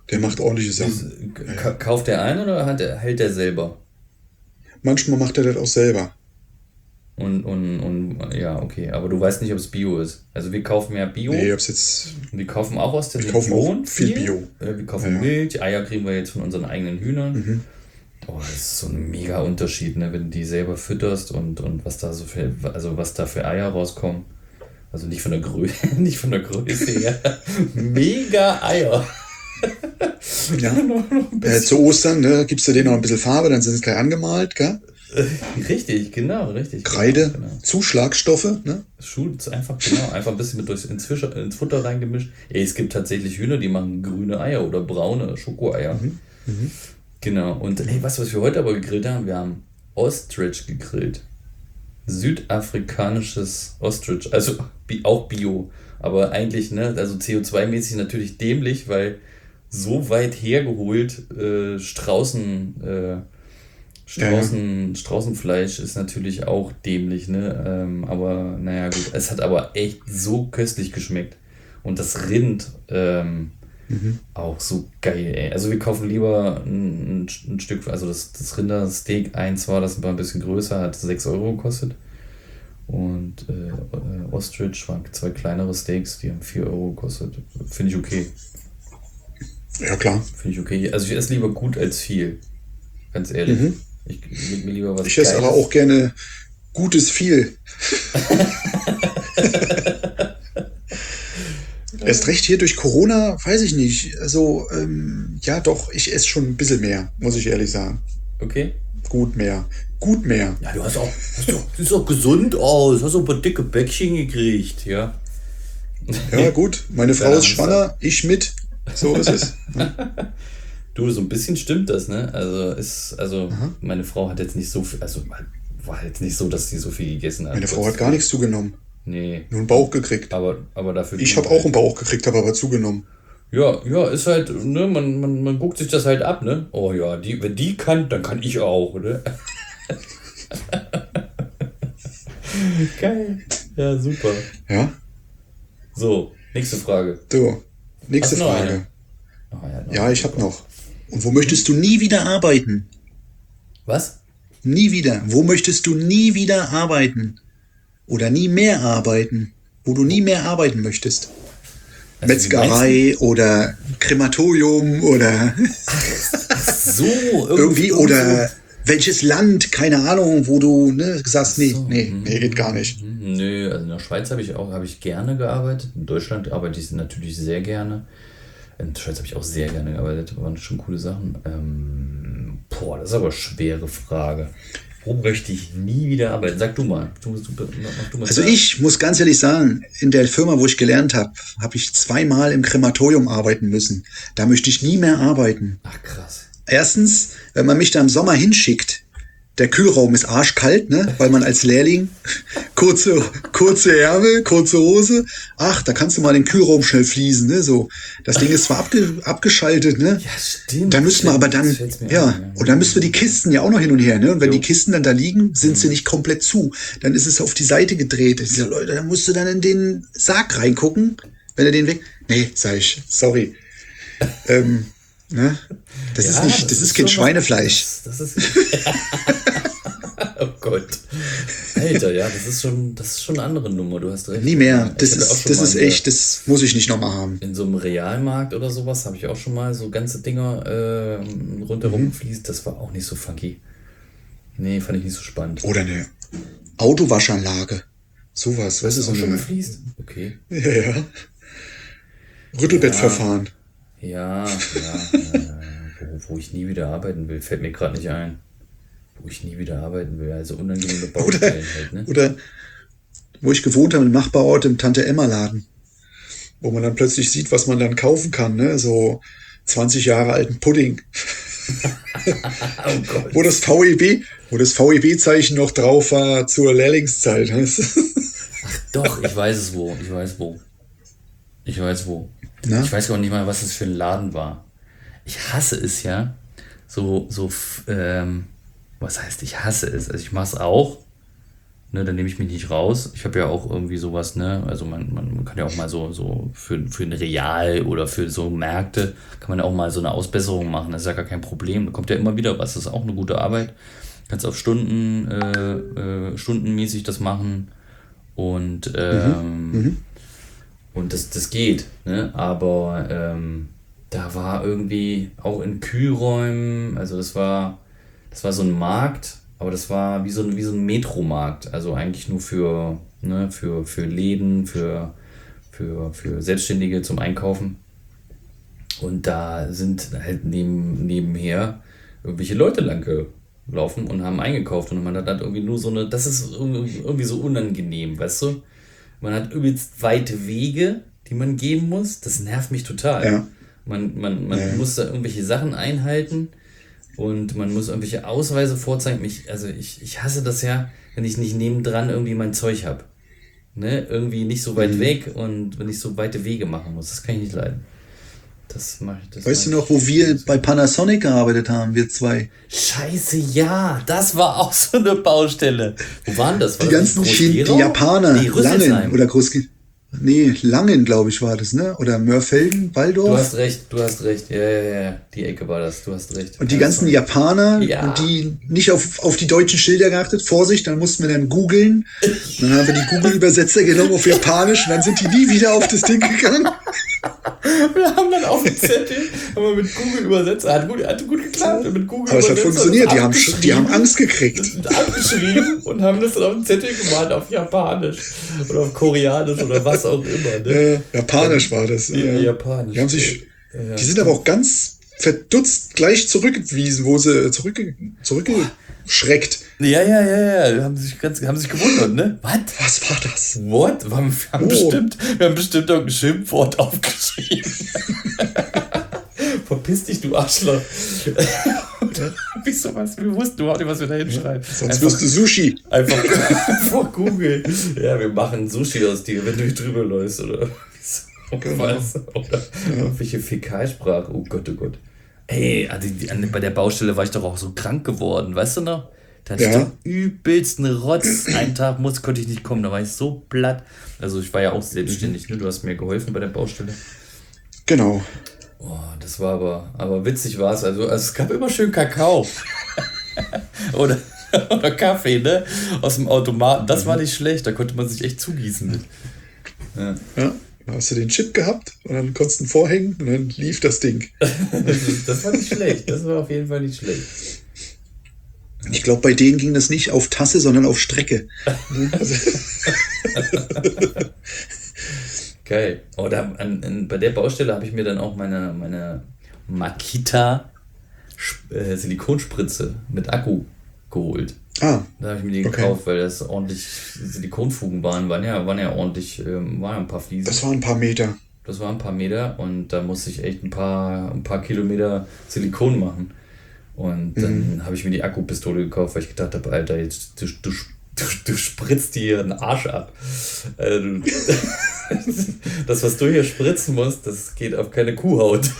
Kauft der ein oder hält der selber? Manchmal macht er das auch selber. Und ja, okay. Aber du weißt nicht, ob es Bio ist. Also wir kaufen ja Bio. Nee, hab's jetzt. Wir kaufen auch aus der Region. Wir kaufen auch viel Bio. Wir kaufen Milch, Eier kriegen wir jetzt von unseren eigenen Hühnern. Oh, das ist so ein mega Unterschied, ne, wenn du die selber fütterst und was da was da für Eier rauskommen. Also nicht von der Größe her. Mega Eier. Ja. Zu Ostern, ne, gibst du denen noch ein bisschen Farbe, dann sind sie gleich angemalt, gell? Richtig, genau, richtig. Kreide, genau. Zuschlagstoffe, ne? Einfach ein bisschen ins Futter reingemischt. Ey, es gibt tatsächlich Hühner, die machen grüne Eier oder braune Schokoeier. Genau. Und ey, was wir heute aber gegrillt haben, wir haben Ostrich gegrillt. südafrikanisches Ostrich, also auch Bio, aber eigentlich, ne, also CO2-mäßig natürlich dämlich, weil so weit hergeholt Ja, ja. Straußenfleisch ist natürlich auch dämlich, ne? Aber naja, gut. Es hat aber echt so köstlich geschmeckt. Und das Rind Mhm. auch so geil, ey. Also wir kaufen lieber ein Stück, also das Rindersteak, eins war, das war ein bisschen größer, hat 6 Euro gekostet. Und Ostrich waren zwei kleinere Steaks, die haben 4 Euro gekostet. Finde ich okay. Ja, klar. Finde ich okay. Also ich esse lieber gut als viel. Ganz ehrlich. Mhm. Ich leg mir lieber was Ich esse aber auch Geiles. gerne gutes viel. Erst recht hier durch Corona, weiß ich nicht. Also, ja, doch, ich esse schon ein bisschen mehr, muss ich ehrlich sagen. Okay? Gut mehr. Gut mehr. Ja, siehst auch gesund aus, hast auch ein paar dicke Bäckchen gekriegt, ja. Ja, gut. Meine Frau Kleiner ist Hamster. schwanger, ich mit. So ist es. Ne? Du, so ein bisschen stimmt das, ne? Also Aha. meine Frau hat jetzt nicht so viel, also war jetzt nicht so, dass sie so viel gegessen hat, Meine um Frau hat Gottes gar Willen. nichts zugenommen. Nee, Nur einen Bauch gekriegt. aber dafür Ich du habe auch halt. einen Bauch gekriegt, habe aber zugenommen. Ja, ja, ist halt, ne, man guckt sich das halt ab, ne? Oh ja, wenn die kann, dann kann ich auch, ne? Geil. Ja, super. Ja? So, nächste Frage. So. Hast Nächste du noch eine? Frage. Oh, er hat noch Ja, eine, ich habe super. noch. Und wo möchtest du nie wieder arbeiten? Was? Nie wieder. Wo möchtest du nie wieder arbeiten? Oder nie mehr arbeiten? Wo du nie mehr arbeiten möchtest? Also, wie meinst du? Metzgerei oder Krematorium oder Ach so, irgendwie irgend so. oder welches Land, keine Ahnung, wo du ne, Ach sagst, nee, so. nee, nee, geht gar nicht. Nö, also in der Schweiz habe ich gerne gearbeitet. In Deutschland arbeite ich natürlich sehr gerne. In der Schweiz habe ich auch sehr gerne gearbeitet. Waren schon coole Sachen. Boah, das ist aber eine schwere Frage. Wo möchte ich nie wieder arbeiten? Sag du mal. Mach du mal Also zuerst. ich muss ganz ehrlich sagen, in der Firma, wo ich gelernt habe, habe ich zweimal im Krematorium arbeiten müssen. Da möchte ich nie mehr arbeiten. Ach krass. Erstens, wenn man mich da im Sommer hinschickt, der Kühlraum ist arschkalt, ne? Weil man als Lehrling kurze Ärmel, kurze Hose. Ach, da kannst du mal den Kühlraum schnell fließen, ne? So. Das Ding ist zwar abgeschaltet, ne? Ja, Dann stimmt, müssen wir aber stimmt. Jetzt dann, fällt es mir ja, ein. und dann müssen wir die Kisten ja auch noch hin und her, ne? Und Ja. wenn die Jo. Kisten dann da liegen, sind sie nicht komplett zu. Dann ist es auf die Seite gedreht. Ich sag, Leute, dann musst du dann in den Sarg reingucken, wenn er den weg. Nee, sag ich, sorry. Ähm, ne? Das ist Ja, nicht, das das ist ist kein schon was. Schweinefleisch. Das ist. Oh Gott. Alter, ja, das ist schon eine andere Nummer, du hast recht. Nie mehr. Ich habe ja auch schon Das mal ist hier echt, das muss ich nicht nochmal haben. in so einem Realmarkt oder sowas, habe ich auch schon mal so ganze Dinger rundherum Mhm. gefliest. Das war auch nicht so funky. Nee, fand ich nicht so spannend. Oder eine Autowaschanlage. Sowas, weißt Hast du, du so auch schon eine, gefliest? Okay. ja, ja, Ja, Rüttelbettverfahren. ja. Wo ich nie wieder arbeiten will, fällt mir gerade nicht ein. Wo ich nie wieder arbeiten will. Also unangenehme Oder, Baustellen halt, ne? oder wo ich gewohnt habe, im Nachbarort im Tante-Emma-Laden, wo man dann plötzlich sieht, was man dann kaufen kann, ne? So 20 Jahre alten Pudding, Oh Gott. wo das VEB, wo das VEB-Zeichen noch drauf war zur Lehrlingszeit. Doch, ich weiß es wo. Ich weiß wo. Ich weiß wo. Na? Ich weiß gar nicht mal, was das für ein Laden war. Ich hasse es ja. Was heißt, ich hasse es? Also ich mache es auch. Ne, dann nehme ich mich nicht raus. Ich habe ja auch irgendwie sowas, ne? Also man kann ja auch mal so für ein Real oder für so Märkte kann man ja auch mal so eine Ausbesserung machen. Das ist ja gar kein Problem. Da kommt ja immer wieder was. Das ist auch eine gute Arbeit. Kannst auf stundenmäßig das machen. Und, Mhm. Mhm. und das geht, ne? Aber da war irgendwie auch in Kühlräumen, also das war so ein Markt, aber das war wie so ein Metromarkt, also eigentlich nur für Läden, für Selbstständige zum Einkaufen. Und da sind halt nebenher irgendwelche Leute lang gelaufen und haben eingekauft und man hat halt irgendwie nur so eine, das ist irgendwie so unangenehm, weißt du? Man hat übelst weite Wege, die man gehen muss. Das nervt mich total. Ja, Man ja, muss da irgendwelche Sachen einhalten und man muss irgendwelche Ausweise vorzeigen. Ich hasse das ja, wenn ich nicht nebendran irgendwie mein Zeug habe. Ne? Irgendwie nicht so weit weg und wenn ich so weite Wege machen muss. Das kann ich nicht leiden. Das mache ich. Weißt du noch, wo wir bei Panasonic gearbeitet haben, wir zwei? Scheiße, ja, das war auch so eine Baustelle. Wo waren das? War Die das ganzen die Groß-Gerau? Japaner, Nee, Langen Rüsselsheim. oder Nee, Langen, glaube ich, war das, ne? Oder Mörfelden, Du Waldorf. hast recht. Ja. Die Ecke war das, du hast recht. Und die ganzen Japaner, Ja. die nicht auf die deutschen Schilder geachtet, Vorsicht, dann mussten wir dann googeln. Dann haben wir die Google-Übersetzer genommen auf Japanisch und dann sind die nie wieder auf das Ding gegangen. Wir haben dann auf dem Zettel, haben wir mit Google übersetzt, hat gut geklappt. Mit Google Aber es hat Übersetzer funktioniert, die haben abgeschrieben, Angst gekriegt. sind abgeschrieben und haben das dann auf den Zettel gemalt, auf Japanisch oder auf Koreanisch oder was auch immer. Ne? Japanisch war das. Japanisch. Die haben sich, die sind aber auch ganz verdutzt gleich zurückgewiesen, wo sie zurückgeschreckt. Ja. Haben sich gewundert, ne? Was war das? What? Wir haben bestimmt irgendein Schimpfwort aufgeschrieben. Verpiss dich, du Arschloch. Wieso was? Wir wussten überhaupt nicht, was wir da hinschreiben. Sonst wirst du Sushi. Einfach vor Google. Ja, wir machen Sushi aus dir, wenn du hier drüber läufst, oder Genau. was? Oder irgendwelche Fäkalsprache. Oh Gott. Ey, bei der Baustelle war ich doch auch so krank geworden, weißt du noch? Da hatte ich den übelsten Rotz. Einen Tag konnte ich nicht kommen, da war ich so platt. Also ich war ja auch selbstständig, ne? Du hast mir geholfen bei der Baustelle. Genau. Oh, das war aber witzig war es. Also es gab immer schön Kakao. oder Kaffee, ne? Aus dem Automaten. Das war nicht schlecht, da konnte man sich echt zugießen mit. Ja, da hast du den Chip gehabt und dann konntest du ihn vorhängen und dann lief das Ding. Das war nicht schlecht, das war auf jeden Fall nicht schlecht. Ich glaube, bei denen ging das nicht auf Tasse, sondern auf Strecke. Geil. Bei der Baustelle habe ich mir dann auch meine Makita Silikonspritze mit Akku geholt. Da habe ich mir die gekauft, weil das ordentlich Silikonfugen waren ja ordentlich, waren ja ein paar Fliesen. Das waren ein paar Meter. Das waren ein paar Meter und da musste ich echt ein paar Kilometer Silikon machen. Und dann habe ich mir die Akkupistole gekauft, weil ich gedacht habe, Alter, jetzt du spritzt dir einen Arsch ab. Das, was du hier spritzen musst, das geht auf keine Kuhhaut.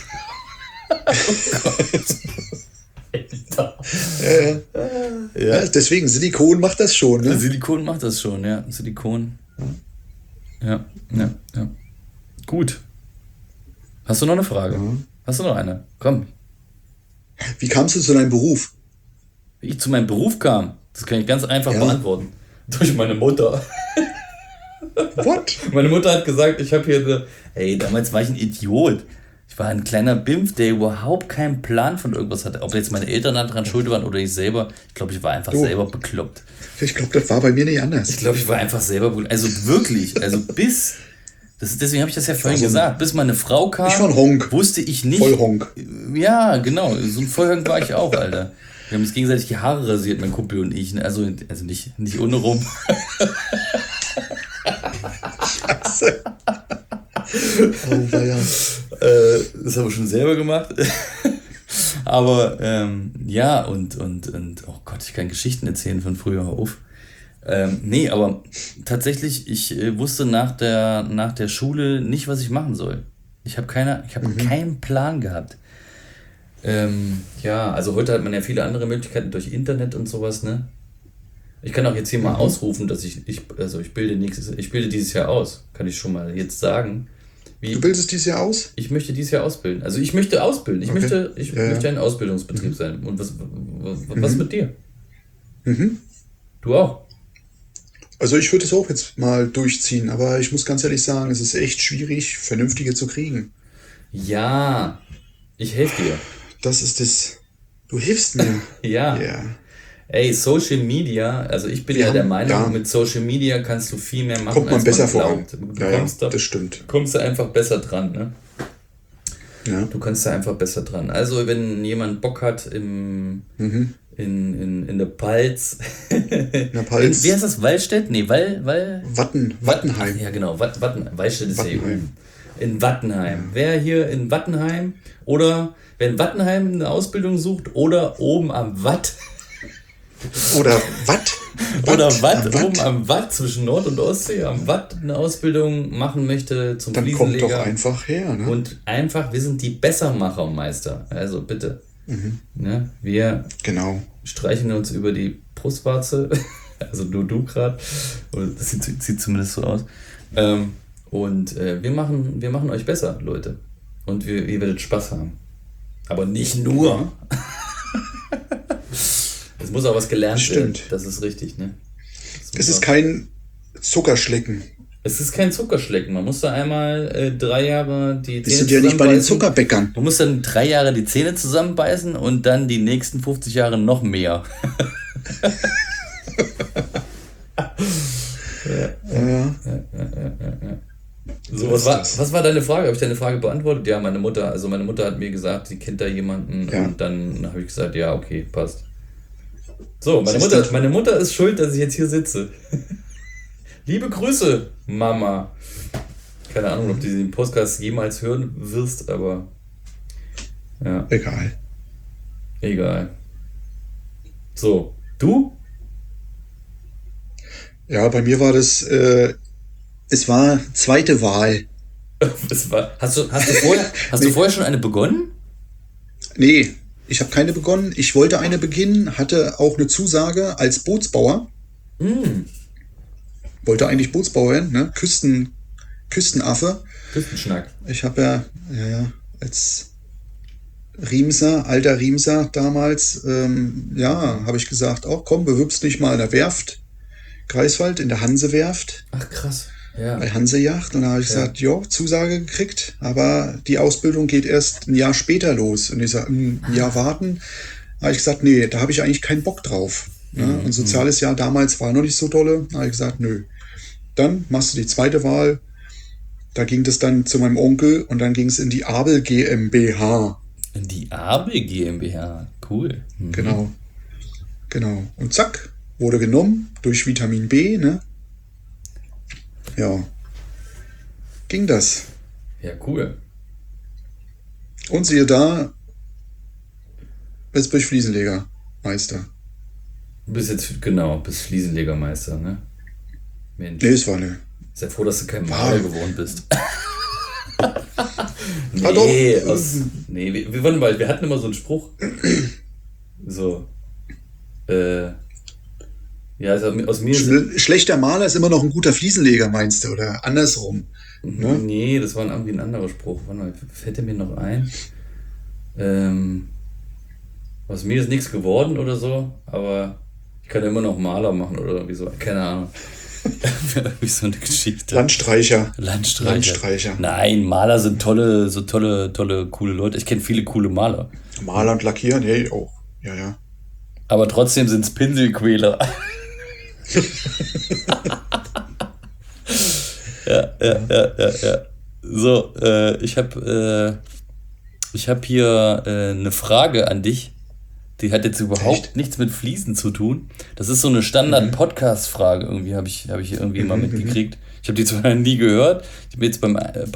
Ja, deswegen, Silikon macht das schon, ne? Silikon macht das schon, ja. Silikon. Ja. Gut. Hast du noch eine Frage? Hast du noch eine? Komm. Wie kamst du zu deinem Beruf? Wie ich zu meinem Beruf kam, das kann ich ganz einfach beantworten. Durch meine Mutter. What? Meine Mutter hat gesagt, ich habe hier damals war ich ein Idiot. Ich war ein kleiner Bimpf, der überhaupt keinen Plan von irgendwas hatte. Ob jetzt meine Eltern daran schuld waren oder ich selber. Ich glaube, ich war einfach selber bekloppt. Ich glaube, das war bei mir nicht anders. Ich glaube, ich war einfach selber bekloppt. Also wirklich, deswegen habe ich das ja vorhin gesagt, bis meine Frau kam, Ich war ein Honk. wusste ich nicht. Vollhonk. Ja, genau, so ein Vollhonk war ich auch, Alter. Wir haben uns gegenseitig die Haare rasiert, mein Kumpel und ich. Also nicht ohne rum. Scheiße. Oh, ja. Das haben wir schon selber gemacht. Aber und oh Gott, ich kann Geschichten erzählen von früher auf. Nee, aber tatsächlich, ich wusste nach der Schule nicht, was ich machen soll. Ich habe keinen Plan gehabt. Also heute hat man ja viele andere Möglichkeiten durch Internet und sowas, ne? Ich kann auch jetzt hier mal ausrufen, dass ich bilde dieses Jahr aus. Kann ich schon mal jetzt sagen. Du bildest dieses Jahr aus? Ich möchte dieses Jahr ausbilden. Also ich möchte ausbilden. Ich möchte ein Ausbildungsbetrieb sein. Und was mit dir? Du auch? Also ich würde es auch jetzt mal durchziehen, aber ich muss ganz ehrlich sagen, es ist echt schwierig, vernünftige zu kriegen. Ja, ich helfe dir. Das ist das. Du hilfst mir. Ja. Ey, Social Media, also ich bin der Meinung, mit Social Media kannst du viel mehr machen, Kommt man als besser man glaubt. voran. Das stimmt. Kommst du einfach besser dran, ne? Ja. Du kommst da einfach besser dran. Also wenn jemand Bock hat in der Pfalz. In der Pfalz. Wie heißt das? Wallstedt? Nee, Wattenheim. Ja, genau. Wallstedt ist ja EU. In Wattenheim. Wer hier in Wattenheim oder wer in Wattenheim eine Ausbildung sucht oder oben am Watt. Oder Watt? Oder Watt, oben am Watt zwischen Nord- und Ostsee, am Watt eine Ausbildung machen möchte zum Dann Fliesenleger. kommt doch einfach her, ne? Und einfach, wir sind die Bessermachermeister. Also bitte. Ne? Wir streichen uns über die Brustwarze. Also nur du gerade. Das sieht zumindest so aus. Und wir machen euch besser, Leute. Und ihr werdet Spaß haben. Aber nicht nur. Es muss auch was gelernt werden. Das ist richtig, ne? Es ist kein Zuckerschlecken. Es ist kein Zuckerschlecken. Man muss da einmal 3 Jahre die Zähne zusammenbeißen. Bist du ja nicht bei den Zuckerbäckern. Man muss dann 3 Jahre die Zähne zusammenbeißen und dann die nächsten 50 Jahre noch mehr. Ja. So, was war deine Frage? Habe ich deine Frage beantwortet? Ja, meine Mutter hat mir gesagt, sie kennt da jemanden und dann habe ich gesagt, ja, okay, passt. So, meine Mutter ist schuld, dass ich jetzt hier sitze. Liebe Grüße, Mama. Keine Ahnung, ob du den Podcast jemals hören wirst, aber ja. Egal. So, du? Ja, bei mir war das, es war zweite Wahl. Hast du vorher schon eine begonnen? Nee, ich habe keine begonnen. Ich wollte eine beginnen, hatte auch eine Zusage als Bootsbauer. Wollte eigentlich Bootsbauer werden, ne? Küstenaffe. Küstenschnack. Ich habe ja als alter Riemser damals, habe ich gesagt, komm, bewirbst dich mal in der Werft, Greifswald, in der Hansewerft. Ach, krass. Ja. Bei Hanseyacht. Und da habe ich gesagt, Zusage gekriegt, aber die Ausbildung geht erst ein Jahr später los. Und ich sage, ein Jahr warten. Da habe ich gesagt, nee, da habe ich eigentlich keinen Bock drauf. Ne? Und soziales Jahr damals war noch nicht so dolle. Da habe ich gesagt, nö. Dann machst du die zweite Wahl. Da ging das dann zu meinem Onkel und dann ging es in die Abel GmbH. In die Abel GmbH, cool. Genau. Und zack, wurde genommen durch Vitamin B, ne? Ja. Ging das. Ja, cool. Und siehe da, jetzt bin ich Fliesenlegermeister. Du bist Fliesenlegermeister, ne? Mensch. Nee, es war eine. Sei froh, dass du kein Maler geworden bist. Wir hatten immer so einen Spruch. So. Aus mir schlechter Maler ist immer noch ein guter Fliesenleger, meinst du? Oder andersrum? Ne? Nee, das war irgendwie ein anderer Spruch. Warte mal, fällt mir noch ein. Aus mir ist nichts geworden oder so, aber ich kann ja immer noch Maler machen oder irgendwie so. Keine Ahnung. Wie so eine Geschichte. Landstreicher. Nein, Maler sind tolle, coole Leute. Ich kenne viele coole Maler. Maler und Lackieren, hey, auch. Ja. Aber trotzdem sind es Pinselquäler. Ja. So, ich hab hier eine Frage an dich. Die hat jetzt überhaupt nichts mit Fließen zu tun. Das ist so eine Standard-Podcast-Frage. Irgendwie habe ich irgendwie mal mitgekriegt. Ich habe die zwar nie gehört. Ich habe jetzt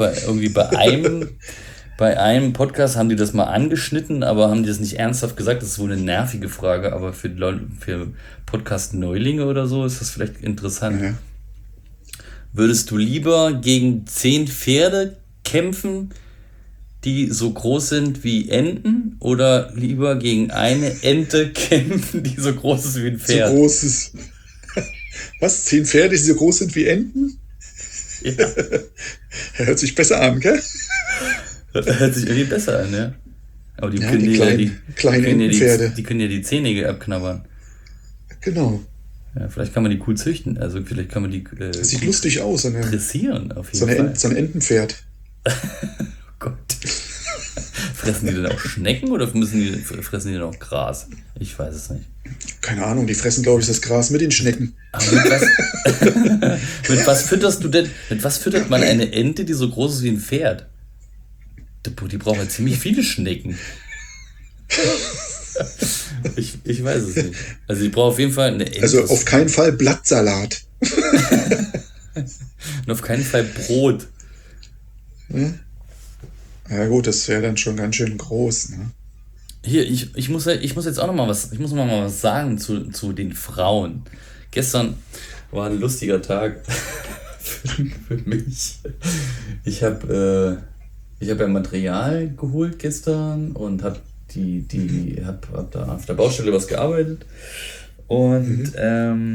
bei einem Podcast haben die das mal angeschnitten, aber haben die das nicht ernsthaft gesagt. Das ist wohl eine nervige Frage, aber für Podcast-Neulinge oder so ist das vielleicht interessant. Mhm. Würdest du lieber gegen 10 Pferde kämpfen, die so groß sind wie Enten, oder lieber gegen eine Ente kämpfen, die so groß ist wie ein Pferd? So groß ist. Was? 10 Pferde, die so groß sind wie Enten? Ja. Hört sich besser an, gell? Hört sich irgendwie besser an, ja. Aber die können kleinen Entenpferde. Die können ja die Zähne abknabbern. Genau. Ja, vielleicht kann man die cool züchten. Also vielleicht kann man die das sieht lustig aus. Dressieren auf jeden Fall. So ein Entenpferd. Oh Gott. Fressen die denn auch Schnecken oder fressen die denn auch Gras? Ich weiß es nicht. Keine Ahnung, die fressen, glaube ich, das Gras mit den Schnecken. Aber mit was fütterst du denn? Mit was füttert man eine Ente, die so groß ist wie ein Pferd? Die braucht ja ziemlich viele Schnecken. Ich weiß es nicht. Also ich brauche auf jeden Fall eine Ente. Also auf keinen Fall Blattsalat. Und auf keinen Fall Brot. Hm? Ja gut, das wäre dann schon ganz schön groß, ne? Hier, ich muss jetzt auch noch mal was sagen zu den Frauen. Gestern war ein lustiger Tag für mich. Ich hab ja Material geholt gestern und hab da auf der Baustelle was gearbeitet. Und Mhm.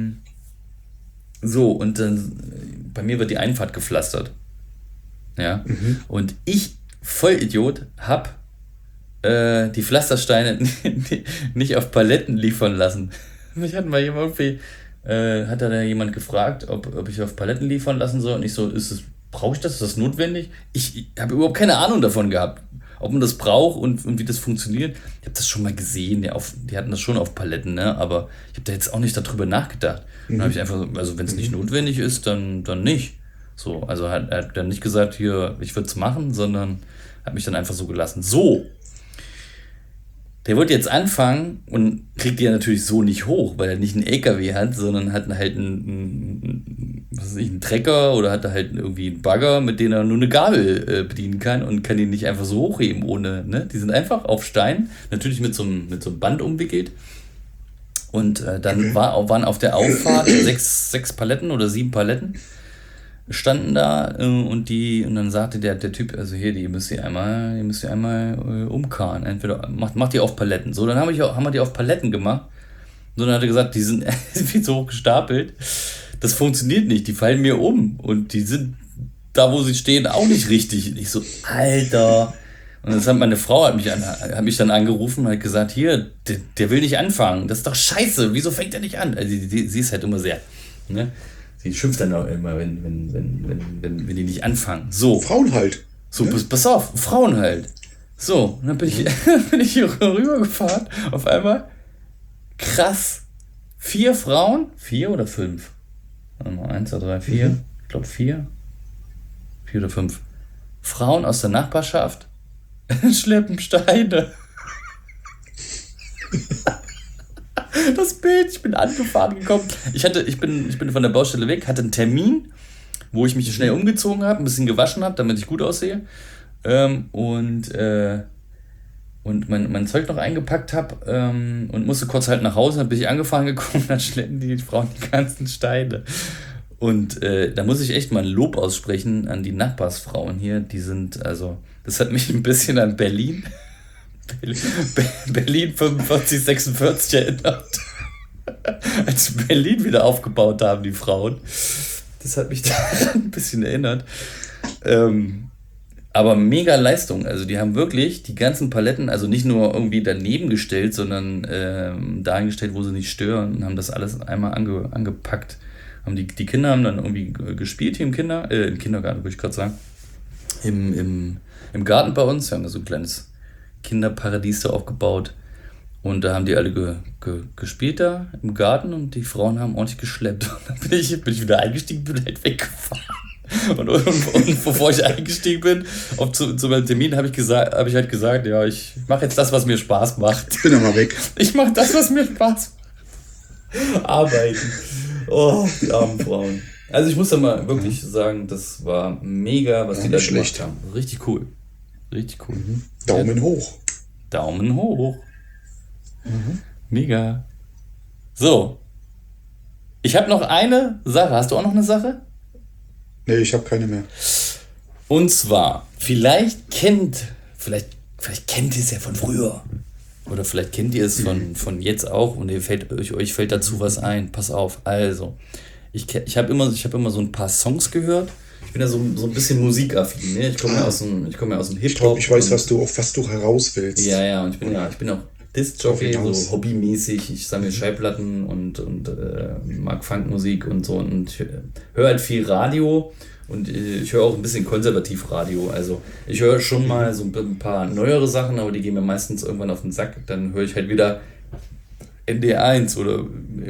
so, und dann bei mir wird die Einfahrt gepflastert. Ja. Mhm. Und ich, Vollidiot, hab die Pflastersteine nicht auf Paletten liefern lassen. Mich hat mal jemand irgendwie, hat da jemand gefragt, ob ich auf Paletten liefern lassen soll. Und ich so, brauche ich das? Ist das notwendig? Ich habe überhaupt keine Ahnung davon gehabt, ob man das braucht und wie das funktioniert. Ich habe das schon mal gesehen, die hatten das schon auf Paletten, ne? Aber ich habe da jetzt auch nicht darüber nachgedacht. Dann habe ich Mhm. einfach, so, also wenn es nicht Mhm. notwendig ist, dann nicht. So, also er hat dann nicht gesagt, hier, ich würde es machen, sondern hat mich dann einfach so gelassen. So, der wird jetzt anfangen und kriegt die ja natürlich so nicht hoch, weil er nicht einen LKW hat, sondern hat halt was weiß ich, einen Trecker oder hat er halt irgendwie einen Bagger, mit dem er nur eine Gabel bedienen kann und kann ihn nicht einfach so hochheben ohne, ne? Die sind einfach auf Stein, natürlich mit so einem Band umwickelt. Und dann Okay. waren auf der Auffahrt sechs Paletten oder 7 Paletten standen da und dann sagte der Typ, also hier, die müsst ihr einmal umkarren. Entweder macht die auf Paletten. So, dann haben wir die auf Paletten gemacht. So, dann hat er gesagt, die sind viel zu hoch gestapelt. Das funktioniert nicht, die fallen mir um. Und die sind da, wo sie stehen, auch nicht richtig. Und ich so, Alter. Und das hat meine Frau hat mich dann angerufen und hat gesagt, hier, der will nicht anfangen. Das ist doch scheiße. Wieso fängt er nicht an? Also sie ist halt immer sehr, ne? Sie schimpft dann auch immer, wenn die nicht anfangen. So, Frauen halt. so, Ne? pass auf, Frauen halt. So, und dann Mhm. bin ich hier rübergefahren. Auf einmal, krass. 4 Frauen? 4 oder 5? Warte mal, 1, 2, 3, 4. Mhm. Ich glaube 4. 4 oder 5. Frauen aus der Nachbarschaft schleppen Steine. Das Bild, ich bin angefahren gekommen. Ich bin von der Baustelle weg, hatte einen Termin, wo ich mich schnell Mhm. umgezogen habe, ein bisschen gewaschen habe, damit ich gut aussehe. Ähm, und äh, und mein Zeug noch eingepackt habe und musste kurz halt nach Hause. Dann bin ich angefahren gekommen, dann schleppen die Frauen die ganzen Steine. Und da muss ich echt mal ein Lob aussprechen an die Nachbarsfrauen hier. Die sind, also, das hat mich ein bisschen an Berlin 45, 46 erinnert. Als Berlin wieder aufgebaut haben, die Frauen. Das hat mich daran ein bisschen erinnert. Ähm, aber mega Leistung. Also die haben wirklich die ganzen Paletten, also nicht nur irgendwie daneben gestellt, sondern dahin gestellt, wo sie nicht stören und haben das alles einmal angepackt. Die Kinder haben dann irgendwie gespielt hier im Kindergarten, würde ich gerade sagen. Im Garten bei uns. Wir haben da so ein kleines Kinderparadies da aufgebaut. Und da haben die alle gespielt da im Garten und die Frauen haben ordentlich geschleppt. Und dann bin ich wieder eingestiegen, bin halt weggefahren. Und bevor ich eingestiegen bin, zu meinem Termin, habe ich halt gesagt, ja, ich mache jetzt das, was mir Spaß macht. Ich bin ja mal weg. Ich mache das, was mir Spaß macht. Arbeiten. Oh, die armen Frauen. Also ich muss da mal Ja, wirklich sagen, das war mega, was ja, die da nicht gemacht schlecht. haben. Richtig cool. Richtig cool. Mhm. Ja, Daumen hoch. Daumen hoch. Mhm. Mega. So, ich habe noch eine Sache. Hast du auch noch eine Sache? Nee, ich habe keine mehr. Und zwar, vielleicht kennt ihr es ja von früher. Oder vielleicht kennt ihr es Mhm. von jetzt auch und euch fällt dazu was ein. Pass auf. Also, ich hab immer so ein paar Songs gehört. Ich bin ja so ein bisschen musikaffin. Ne? Ah, Ich komme ja aus dem ich glaube, Hip-Hop ich weiß, und auf was du heraus willst. ja, und Oder ich bin auch drauf Disc-Jockey, so hinaus. hobbymäßig. Ich sammle Mhm. Schallplatten und mag Funkmusik und so. Und ich höre halt viel Radio und ich höre auch ein bisschen konservativ Radio. Also ich höre schon mal Mhm. so ein paar neuere Sachen, aber die gehen mir meistens irgendwann auf den Sack. Dann höre ich halt wieder NDR1 oder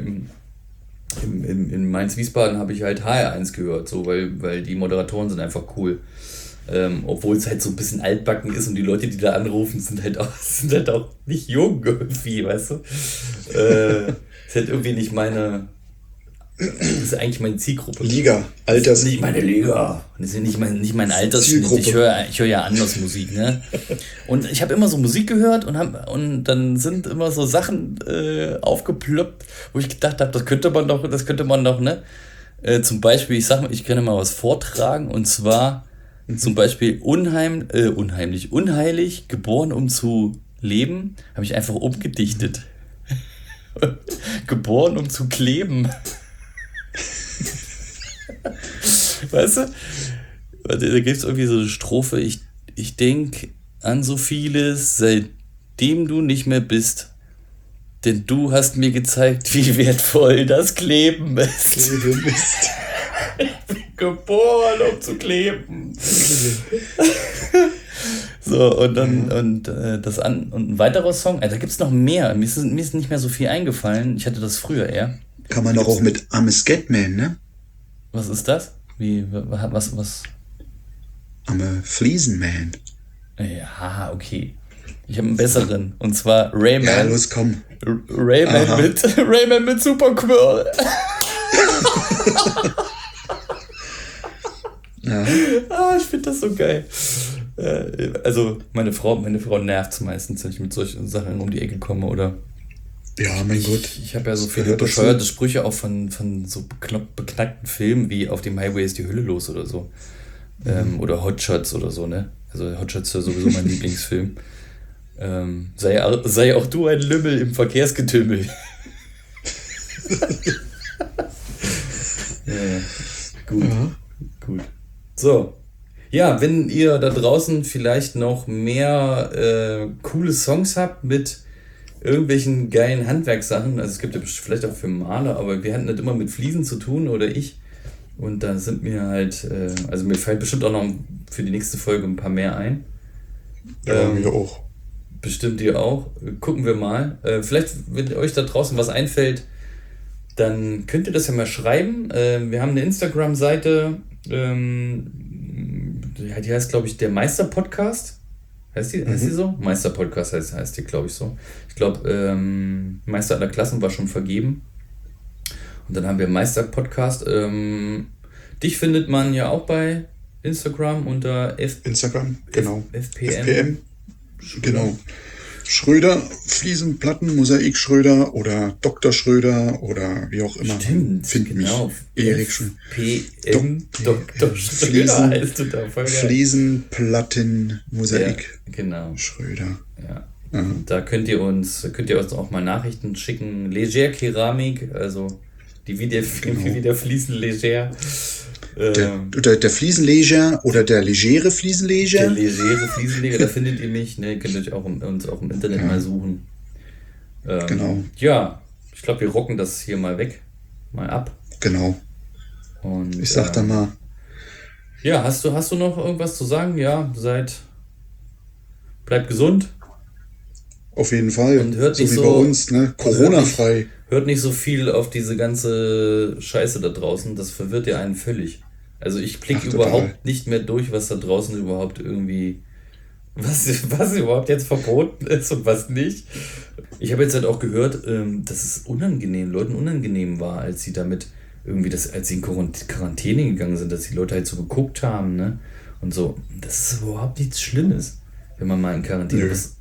in Mainz-Wiesbaden habe ich halt HR1 gehört, so, weil die Moderatoren sind einfach cool. Obwohl es halt so ein bisschen altbacken ist und die Leute, die da anrufen, sind halt auch nicht jung irgendwie, weißt du? Ist halt irgendwie nicht meine Das ist eigentlich meine Zielgruppe. Liga, Das ist nicht meine Liga. Das ist nicht mein Altersschnitt. Ich höre ja anders Musik, ne? Und ich habe immer so Musik gehört und dann sind immer so Sachen aufgeploppt, wo ich gedacht habe, das könnte man doch, ne? Zum Beispiel, ich sag mal, ich kann mal was vortragen, und zwar zum Beispiel unheilig, geboren um zu leben, habe ich einfach umgedichtet. Geboren um zu kleben. Weißt du? Da gibt es irgendwie so eine Strophe, ich denke an so vieles, seitdem du nicht mehr bist. Denn du hast mir gezeigt, wie wertvoll das Kleben ist. Kleben ist. Ich bin geboren, um zu kleben. So, und dann und ein weiterer Song, da gibt es noch mehr. Mir ist nicht mehr so viel eingefallen. Ich hatte das früher eher. Kann man doch auch mit I'm a Scatman, ne? Was ist das? Was? I'm a Fliesenman. Ja, okay. Ich habe einen besseren. Und zwar Rayman. Ja, los, komm. Rayman mit Superquirl. Ja. Ich finde das so geil. Also meine Frau nervt es meistens, wenn ich mit solchen Sachen um die Ecke komme, oder? Ja, mein Gott. Ich habe ja so viele bescheuerte Sprüche auch von so beknackten Filmen wie Auf dem Highway ist die Hölle los oder so. Oder Hot Shots oder so, ne? Also Hot Shots ist ja sowieso mein Lieblingsfilm. Sei auch du ein Lümmel im Verkehrsgetümmel. Ja, gut. Ja. Gut. So. Ja, wenn ihr da draußen vielleicht noch mehr coole Songs habt mit irgendwelchen geilen Handwerkssachen, also es gibt ja vielleicht auch für Maler, aber wir hatten das immer mit Fliesen zu tun, oder ich. Und da sind mir halt, also mir fällt bestimmt auch noch für die nächste Folge ein paar mehr ein. Ja, mir auch. Bestimmt ihr auch. Gucken wir mal. Vielleicht, wenn euch da draußen was einfällt, dann könnt ihr das ja mal schreiben. Wir haben eine Instagram-Seite, die heißt, glaube ich, der Meister-Podcast. Heißt die so? Meister-Podcast heißt die, glaube ich, so. Ich glaube, Meister aller Klassen war schon vergeben. Und dann haben wir Meister-Podcast. Dich findet man ja auch bei Instagram unter Instagram, genau. FPM. Genau. Schröder, Fliesenplatten, Mosaik Schröder oder Dr. Schröder oder wie auch immer. Stimmt, Find genau. Mich Erik PM Dr. Schröder heißt du da, voll geil. Fliesenplatten, Mosaik genau. Schröder. Ja. Und da könnt ihr uns auch mal Nachrichten schicken. Leger Keramik, also wie der Fliesen Leger. Der Fliesenleger oder der legere Fliesenleger. Der legere Fliesenleger, da findet ihr mich. Ne? Ihr könnt euch uns auch im Internet mal suchen. Genau. Ja, ich glaube, wir rocken das hier mal weg. Mal ab. Genau. Und ich sag dann mal. Ja, hast du noch irgendwas zu sagen? Ja, bleibt gesund. Auf jeden Fall. Und hört so nicht wie so, bei uns, ne? Corona-frei. Hört nicht so viel auf diese ganze Scheiße da draußen. Das verwirrt ja einen völlig. Also ich blicke überhaupt nicht mehr durch, was da draußen überhaupt irgendwie, was überhaupt jetzt verboten ist und was nicht. Ich habe jetzt halt auch gehört, dass es Leuten unangenehm war, als sie damit irgendwie, als sie in Quarantäne gegangen sind, dass die Leute halt so geguckt haben, ne? Und so, das ist überhaupt nichts Schlimmes, wenn man mal in Quarantäne ist.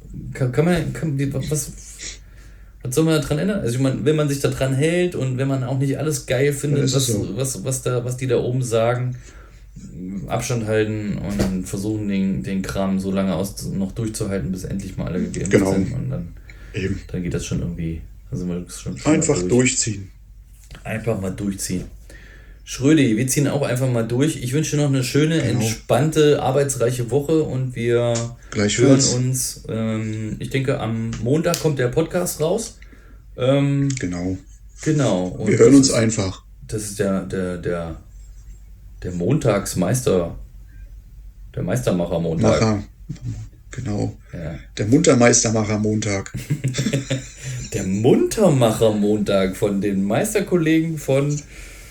Was soll man daran ändern? Also ich meine, wenn man sich da dran hält und wenn man auch nicht alles geil findet, was die da oben sagen, Abstand halten und dann versuchen, den Kram so lange noch durchzuhalten, bis endlich mal alle gegeben sind. Und dann geht das schon irgendwie. Also schon einfach durchziehen. Einfach mal durchziehen. Schrödi, wir ziehen auch einfach mal durch. Ich wünsche dir noch eine schöne, entspannte, arbeitsreiche Woche und wir hören uns. Ich denke, am Montag kommt der Podcast raus. Genau. Und wir hören uns einfach. Das ist der Montagsmeister, der Meistermacher-Montag. Genau. Ja. Der Muntermeistermacher-Montag. Der Muntermacher-Montag von den Meisterkollegen von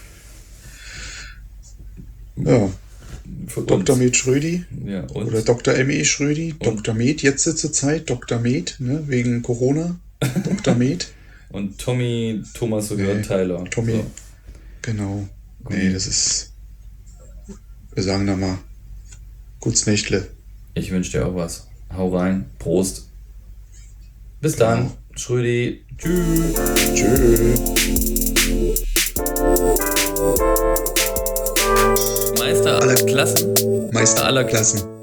Dr. Med Schrödi oder Dr. M.E. Schrödi, Dr. Med jetzt zur Zeit, Dr. Med, ne, wegen Corona, Dr. Med. Und Thomas Tyler. Tommy. Genau. Gut. Nee, das ist. Wir sagen da mal. Gut's Nächtle. Ich wünsche dir auch was. Hau rein. Prost. Bis dann. Schrödi. Tschüss. Tschüss. Meister aller Klassen. Meister aller Klassen.